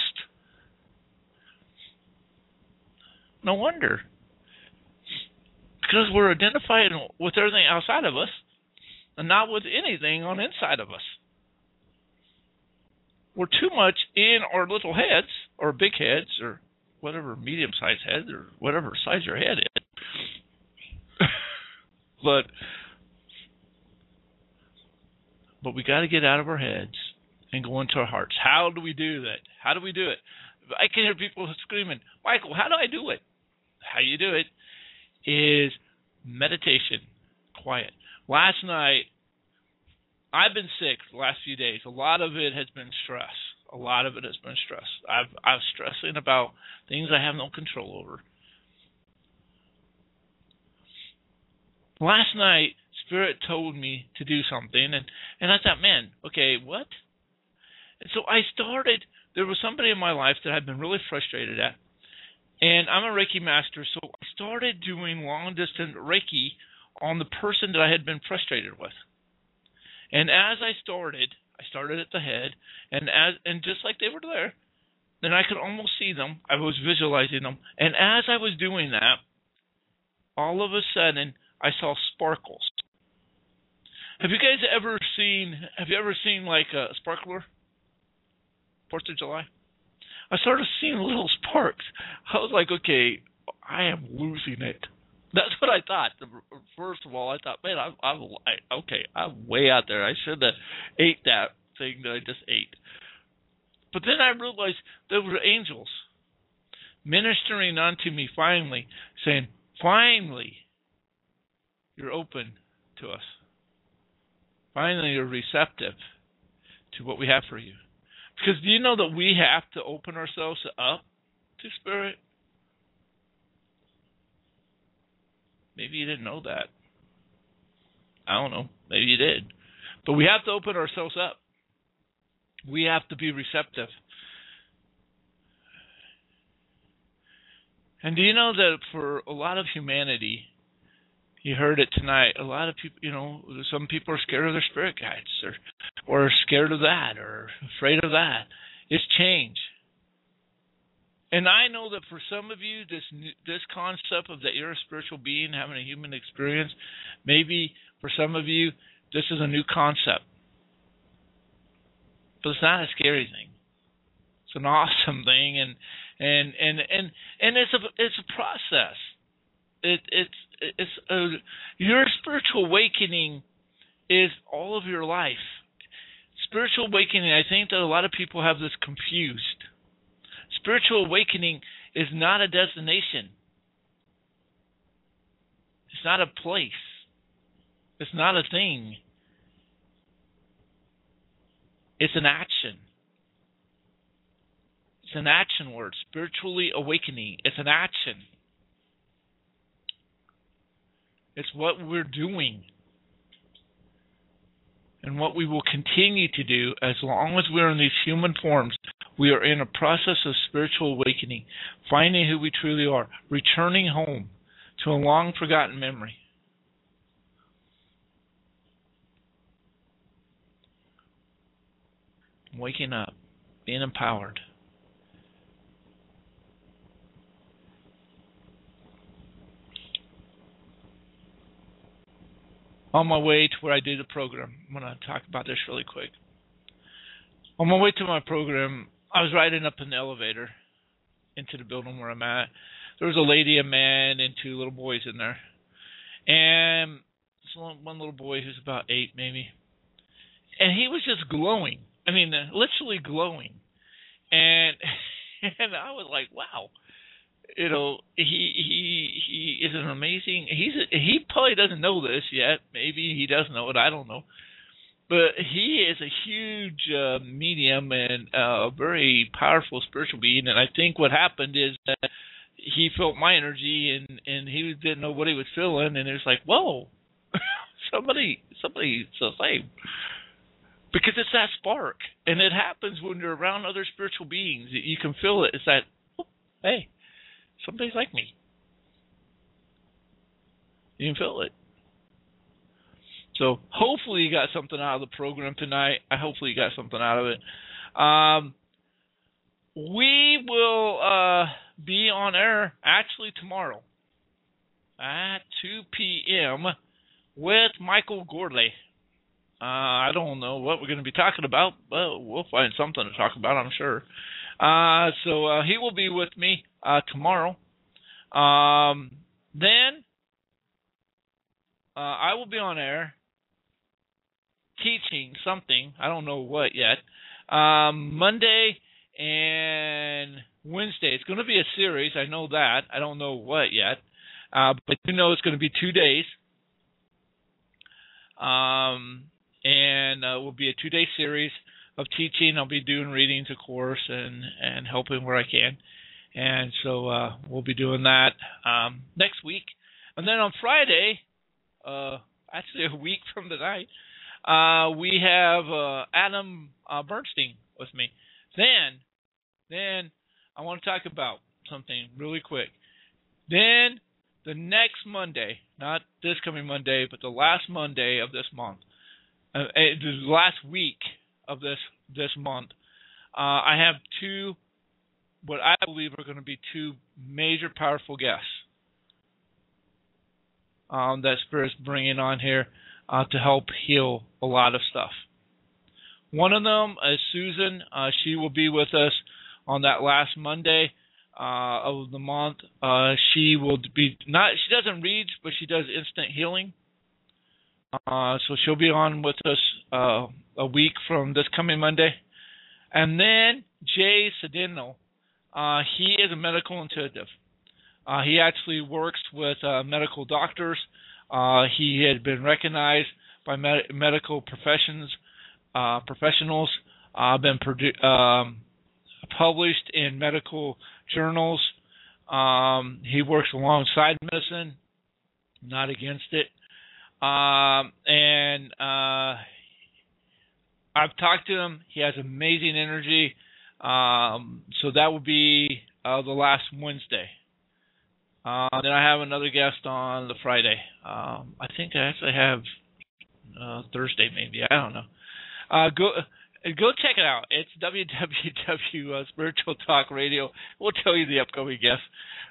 No wonder. Because we're identifying with everything outside of us and not with anything on inside of us. we're too much in our little heads, or big heads, or whatever medium-sized head, or whatever size your head is. But we got to get out of our heads and go into our hearts. How do we do that? How do we do it? I can hear people screaming, Michael, how do I do it? How you do it is meditation, quiet. Last night, I've been sick the last few days. A lot of it has been stress. I'm stressing about things I have no control over. Last night, Spirit told me to do something, and I thought, man, okay, what? And so I started, there was somebody in my life that I've been really frustrated at, and I'm a Reiki master, so I started doing long-distance Reiki on the person that I had been frustrated with. And as I started at the head, and just like they were there, then I could almost see them. I was visualizing them. And as I was doing that, all of a sudden, I saw sparkles. Have you ever seen like a sparkler? 4th of July? I started seeing little sparks. I was like, okay, I am losing it. That's what I thought. First of all, I thought, man, I'm way out there. I should have ate that thing that I just ate. But then I realized there were angels ministering unto me finally, saying, finally, you're open to us. Finally, you're receptive to what we have for you. Because do you know that we have to open ourselves up to Spirit? Maybe you didn't know that. I don't know. Maybe you did. But we have to open ourselves up. We have to be receptive. And do you know that for a lot of humanity, you heard it tonight, a lot of people, some people are scared of their spirit guides or scared of that or afraid of that. It's change. And I know that for some of you, this concept of that you're a spiritual being having a human experience, maybe for some of you, this is a new concept. But it's not a scary thing. It's an awesome thing, and it's a process. Your spiritual awakening is all of your life. Spiritual awakening, I think that a lot of people have this confused. Spiritual awakening is not a destination. It's not a place. It's not a thing. It's an action. It's an action word. Spiritually awakening. It's an action. It's what we're doing. And what we will continue to do as long as we're in these human forms. We are in a process of spiritual awakening, finding who we truly are, returning home to a long-forgotten memory. Waking up, being empowered. On my way to where I do the program, I'm going to talk about this really quick. On my way to my program, I was riding up in the elevator into the building where I'm at. There was a lady, a man, and 2 little boys in there. And one little boy who's about 8 maybe. And he was just glowing. I mean, literally glowing. And I was like, wow. He is an amazing. He probably doesn't know this yet. Maybe he does know it. I don't know. But he is a huge medium and a very powerful spiritual being. And I think what happened is that he felt my energy, and he didn't know what he was feeling. And it was like, whoa, somebody's the same. Because it's that spark, and it happens when you're around other spiritual beings. You can feel it. It's that, oh, hey. Somebody's like me. You can feel it. So hopefully you got something out of the program tonight. Hopefully you got something out of it. We will be on air actually tomorrow at 2 p.m. with Michael Gordley. I don't know what we're going to be talking about, but we'll find something to talk about, I'm sure. So he will be with me tomorrow. Then I will be on air teaching something. I don't know what yet. Monday and Wednesday. It's going to be a series. I know that. I don't know what yet. But you know it's going to be 2 days. And it will be a 2-day series of teaching. I'll be doing readings, of course, and helping where I can. And so we'll be doing that next week. And then on Friday, actually a week from tonight, we have Adam Bernstein with me. Then I want to talk about something really quick. Then the next Monday, not this coming Monday, but the last Monday of this month, the last week of this month, I have two, what I believe are going to be two major powerful guests that Spirit's bringing on here to help heal a lot of stuff. One of them is Susan. She will be with us on that last Monday of the month. She will be she doesn't read, but she does instant healing. So she'll be on with us a week from this coming Monday. And then Jay Sedino, he is a medical intuitive. He actually works with medical doctors. He had been recognized by medical professionals, been published in medical journals. He works alongside medicine, not against it. And I've talked to him. He has amazing energy. So that will be the last Wednesday. Then I have another guest on the Friday. I think I actually have Thursday, maybe. I don't know. Go check it out. It's www. Spiritual Talk Radio. We'll tell you the upcoming guests.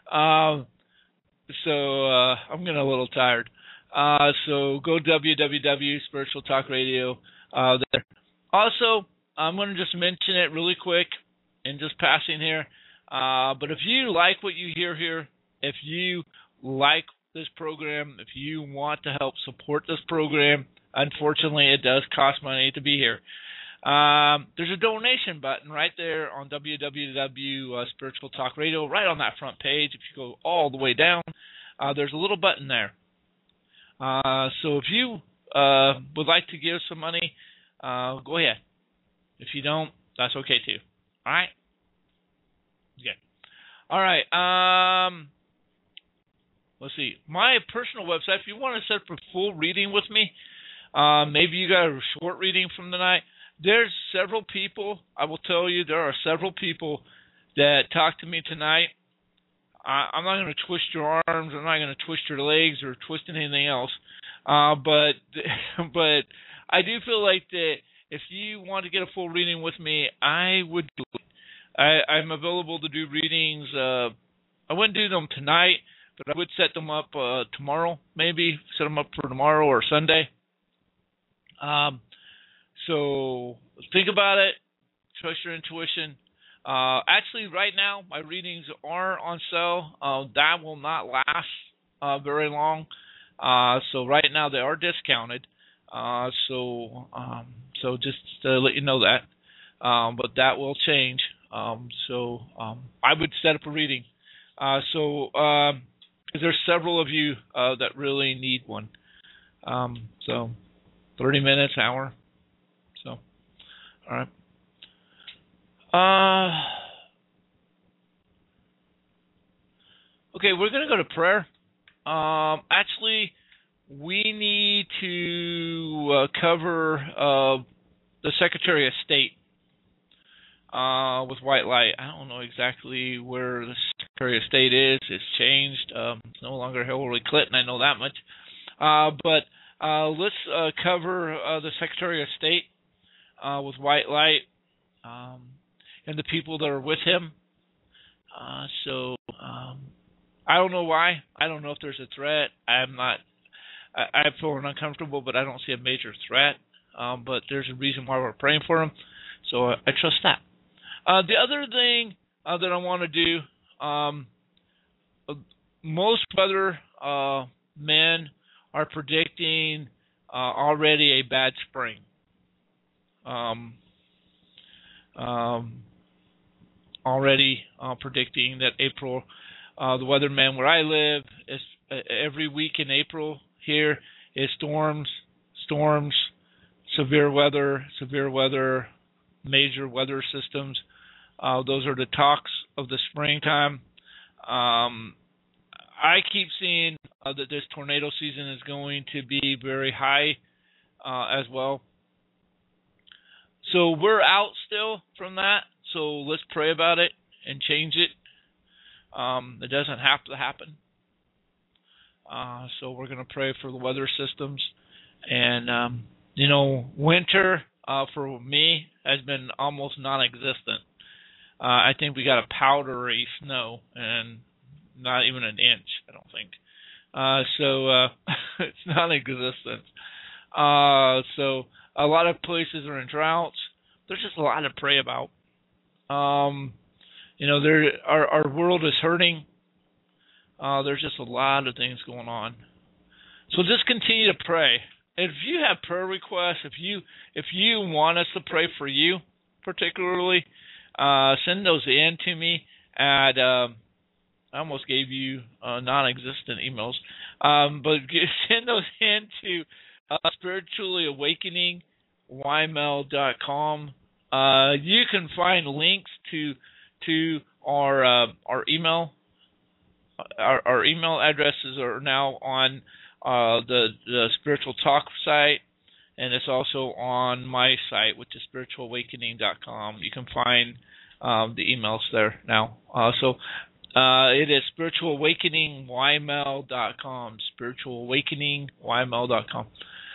So I'm getting a little tired. So go www. Spiritual Talk Radio there. Also, I'm going to just mention it really quick in just passing here. But if you like what you hear here, if you like this program, if you want to help support this program, unfortunately it does cost money to be here. There's a donation button right there on www. Spiritual Talk Radio, right on that front page. If you go all the way down, there's a little button there. So if you would like to give some money, go ahead. If you don't, that's okay too. All right? Okay. All right. Let's see. My personal website, if you want to set up a full reading with me, maybe you got a short reading from the night. There's several people, I will tell you, there are several people that talk to me tonight. I'm not going to twist your arms. I'm not going to twist your legs or twist anything else. But I do feel like that if you want to get a full reading with me, I would do it. I'm available to do readings. I wouldn't do them tonight, but I would set them up tomorrow, maybe set them up for tomorrow or Sunday. So think about it. Trust your intuition. Actually, right now, my readings are on sale. That will not last very long. So right now, they are discounted. So just to let you know that. But that will change. So I would set up a reading. So there's several of you that really need one. So 30 minutes, hour. So, all right. Okay, we're going to go to prayer. Actually, we need to cover the Secretary of State with white light. I don't know exactly where the Secretary of State is. It's changed. It's no longer Hillary Clinton. I know that much. But let's cover the Secretary of State with white light and the people that are with him. So I don't know why. I don't know if there's a threat. I feel uncomfortable, but I don't see a major threat. but there's a reason why we're praying for them. So I trust that. The other thing that I want to do, most weather men are predicting already a bad spring. Already predicting that April, the weatherman where I live, is every week in April here is storms, severe weather, major weather systems. Those are the talks of the springtime. I keep seeing that this tornado season is going to be very high as well. So we're out still from that. So let's pray about it and change it. It doesn't have to happen. So we're going to pray for the weather systems. And, winter for me has been almost non-existent. I think we got a powdery snow and not even an inch, I don't think. So it's non-existent. So a lot of places are in droughts. There's just a lot to pray about. Our world is hurting. There's just a lot of things going on. So just continue to pray. If you have prayer requests, if you want us to pray for you particularly, send those in to me at I almost gave you non-existent emails, but send those in to spirituallyawakening@ymail.com. You can find links to our email. Our email addresses are now on the Spiritual Talk site, and it's also on my site, which is spiritualawakening.com. You can find the emails there now. It is spiritualawakening@ymail.com. Spiritualawakening@ymail.com.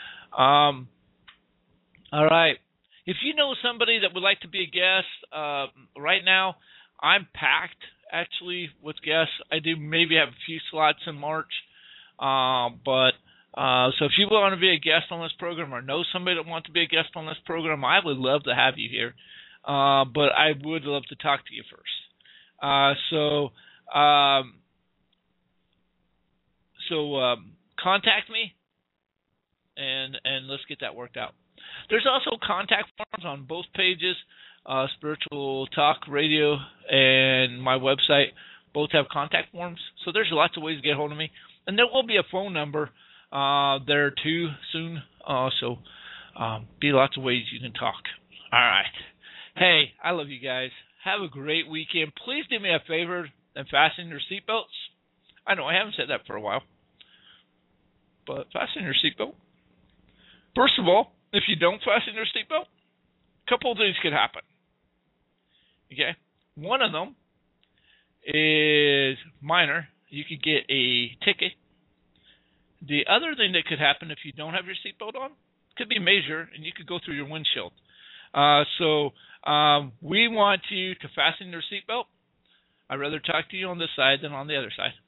All right. If you know somebody that would like to be a guest, right now I'm packed actually with guests. I do maybe have a few slots in March, but so if you want to be a guest on this program or know somebody that wants to be a guest on this program, I would love to have you here. But I would love to talk to you first. Contact me and let's get that worked out. There's also contact forms on both pages, Spiritual Talk Radio and my website. Both have contact forms, so there's lots of ways to get hold of me. And there will be a phone number there too soon. Be lots of ways you can talk. All right. Hey, I love you guys. Have a great weekend. Please do me a favor and fasten your seatbelts. I know I haven't said that for a while, but fasten your seatbelt. First of all, if you don't fasten your seatbelt, a couple of things could happen. Okay? One of them is minor. You could get a ticket. The other thing that could happen if you don't have your seatbelt on could be major, and you could go through your windshield. We want you to fasten your seatbelt. I'd rather talk to you on this side than on the other side.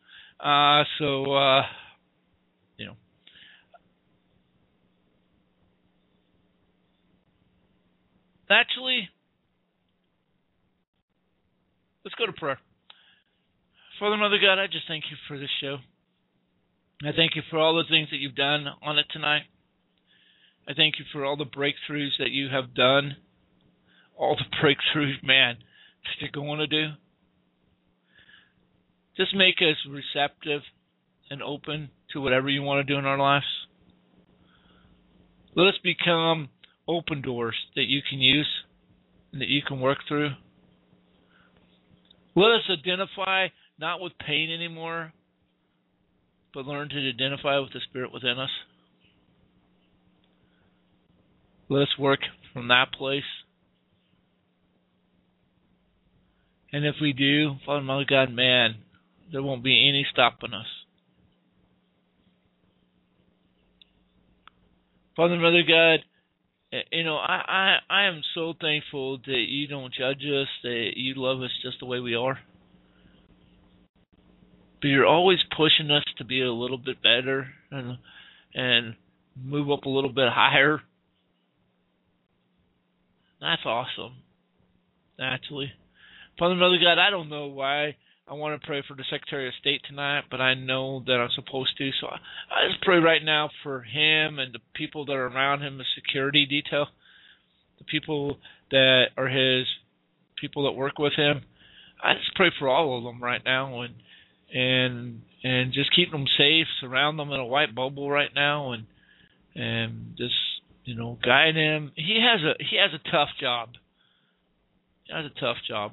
Actually, let's go to prayer. Father, Mother God, I just thank you for this show. I thank you for all the things that you've done on it tonight. I thank you for all the breakthroughs that you have done. All the breakthroughs, man, that you're going to do. Just make us receptive and open to whatever you want to do in our lives. Let us become open doors that you can use and that you can work through. Let us identify not with pain anymore, but learn to identify with the Spirit within us. Let us work from that place. And if we do, Father, Mother God, man, there won't be any stopping us. Father, Mother God, I am so thankful that you don't judge us, that you love us just the way we are. But you're always pushing us to be a little bit better and move up a little bit higher. That's awesome. Actually. Father, Mother God, I don't know why I want to pray for the Secretary of State tonight, but I know that I'm supposed to. So I just pray right now for him and the people that are around him, the security detail, the people that are his people that work with him. I just pray for all of them right now, and just keep them safe, surround them in a white bubble right now, and just guide him. He has a tough job. He has a tough job,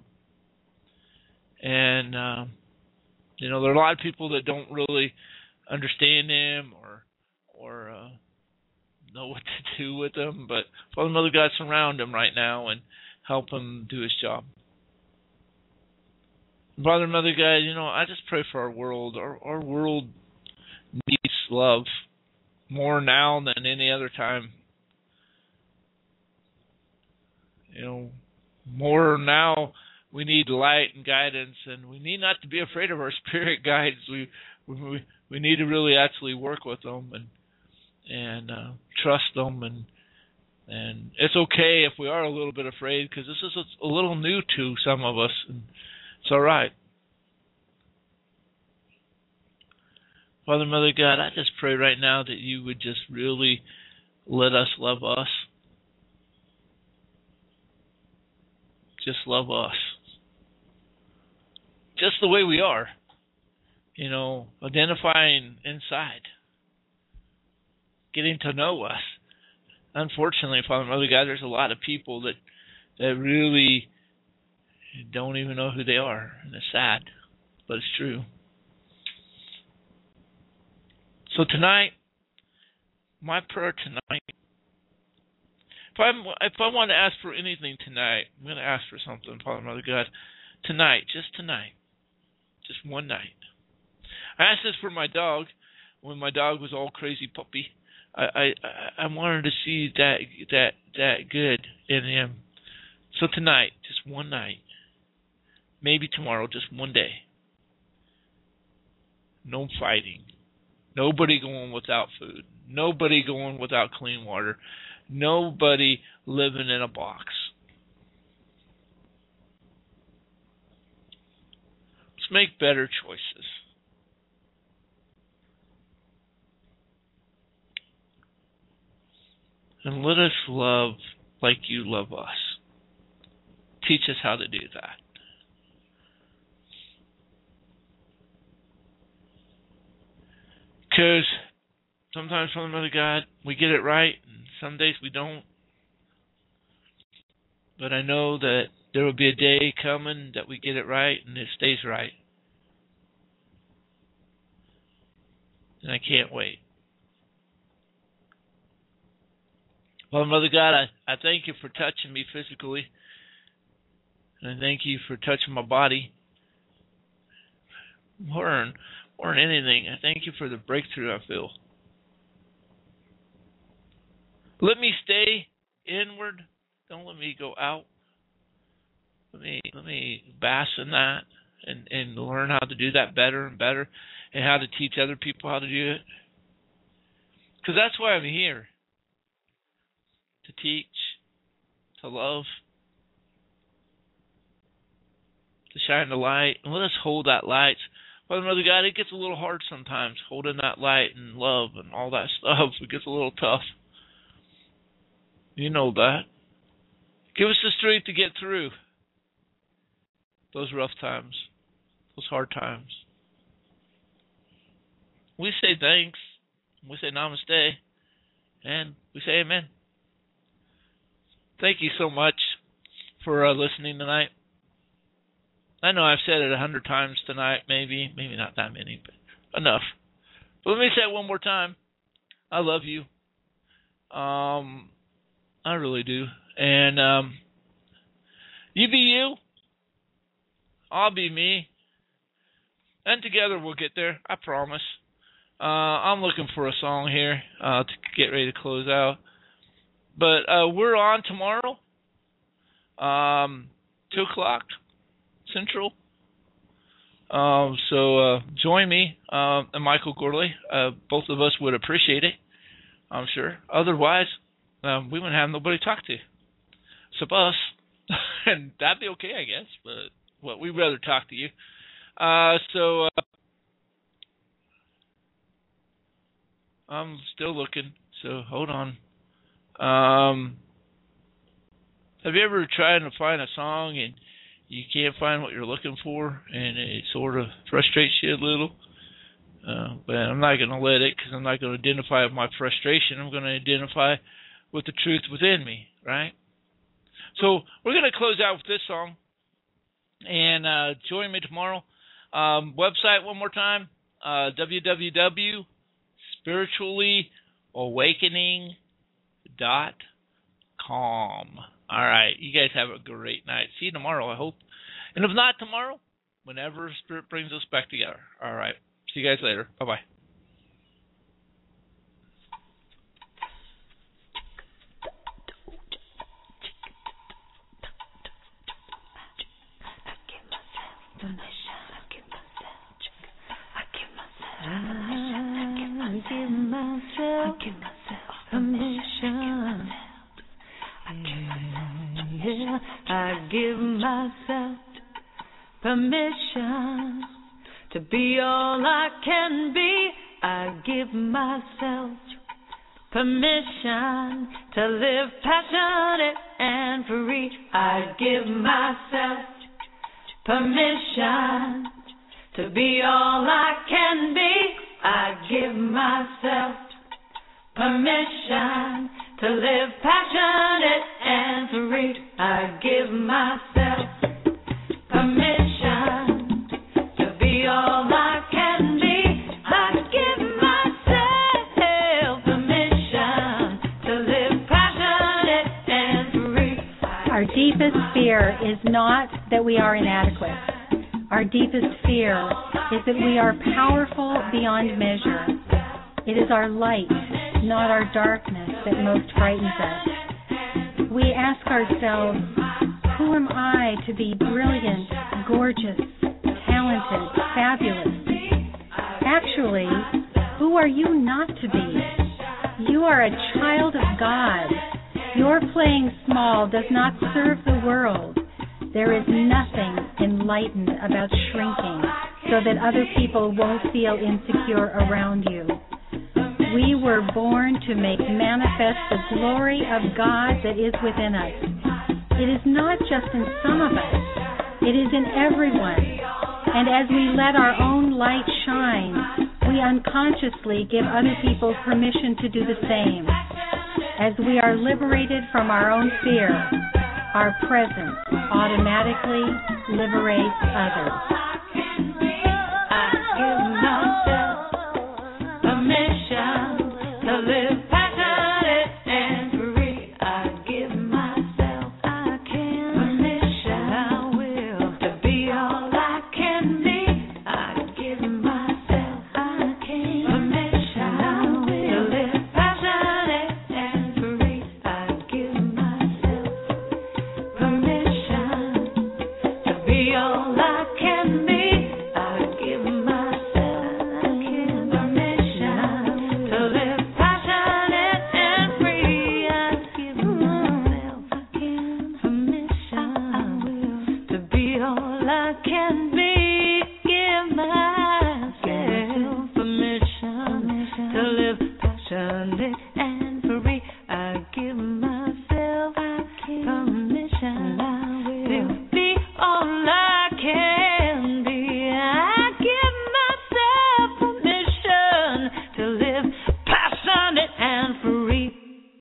and there are a lot of people that don't really understand him or know what to do with him. But Father, Mother God, surround him right now and help him do his job. Father, Mother God, I just pray for our world. Our world needs love more now than any other time. More now we need light and guidance, and we need not to be afraid of our spirit guides. We need to really actually work with them and trust them, and it's okay if we are a little bit afraid, because this is a little new to some of us, and it's all right. Father, Mother God, I just pray right now that you would just really let us love us. Just love us. Just the way we are. Identifying inside. Getting to know us. Unfortunately, Father, Mother God, there's a lot of people that really don't even know who they are. And it's sad, but it's true. So tonight, my prayer tonight, if I want to ask for anything tonight, I'm going to ask for something, Father, Mother God. Tonight, just one night. I asked this for my dog when my dog was all crazy puppy. I wanted to see that good in him. So tonight, just one night, maybe tomorrow, just one day. No fighting. Nobody going without food. Nobody going without clean water. Nobody living in a box. Let's make better choices. And let us love like you love us. Teach us how to do that. Because sometimes, Father, Mother God, we get it right, and some days we don't. But I know that there will be a day coming that we get it right, and it stays right. And I can't wait. Father, Mother God, I thank you for touching me physically. And I thank you for touching my body. More than anything, I thank you for the breakthrough I feel. Let me stay inward. Don't let me go out. Let me bask in that and learn how to do that better and better, and how to teach other people how to do it. Because that's why I'm here. To teach, to love, to shine the light, and let us hold that light. Father, Mother God, it gets a little hard sometimes, holding that light and love and all that stuff. It gets a little tough. You know that. Give us the strength to get through those rough times, those hard times. We say thanks, we say namaste, and we say amen. Thank you so much for listening tonight. I know I've said it 100 times tonight, maybe not that many, but enough. But let me say it one more time. I love you. I really do. And you be you. I'll be me. And together we'll get there. I promise. I'm looking for a song here to get ready to close out. But we're on tomorrow, 2 o'clock Central. So join me and Michael Gorley. Both of us would appreciate it, I'm sure. Otherwise, we wouldn't have nobody to talk to. us. And that'd be okay, I guess. But we'd rather talk to you. So I'm still looking. So hold on. Have you ever tried to find a song and you can't find what you're looking for, and it sort of frustrates you a little? But I'm not going to let it, because I'm not going to identify with my frustration. I'm going to identify with the truth within me, right? So we're going to close out with this song, and join me tomorrow. Website one more time, www.spirituallyawakening.com. All right, you guys have a great night. See you tomorrow, I hope. And if not tomorrow, whenever Spirit brings us back together. All right, see you guys later. Bye-bye. I give myself permission to be all I can be. I give myself permission to live passionate and free. I give myself permission to be all I can be. I give myself permission to live passionate and free. I give myself permission to be all I can be. I give myself permission to live passionate and free. Our deepest fear is not that we are inadequate. Our deepest fear is that we are powerful beyond measure. It is our light, not our darkness, that most frightens us. We ask ourselves, who am I to be brilliant, gorgeous, talented, fabulous? Actually, who are you not to be? You are a child of God. Your playing small does not serve the world. There is nothing enlightened about shrinking so that other people won't feel insecure around you. We were born to make manifest the glory of God that is within us. It is not just in some of us. It is in everyone. And as we let our own light shine, we unconsciously give other people permission to do the same. As we are liberated from our own fear, our presence automatically liberates others.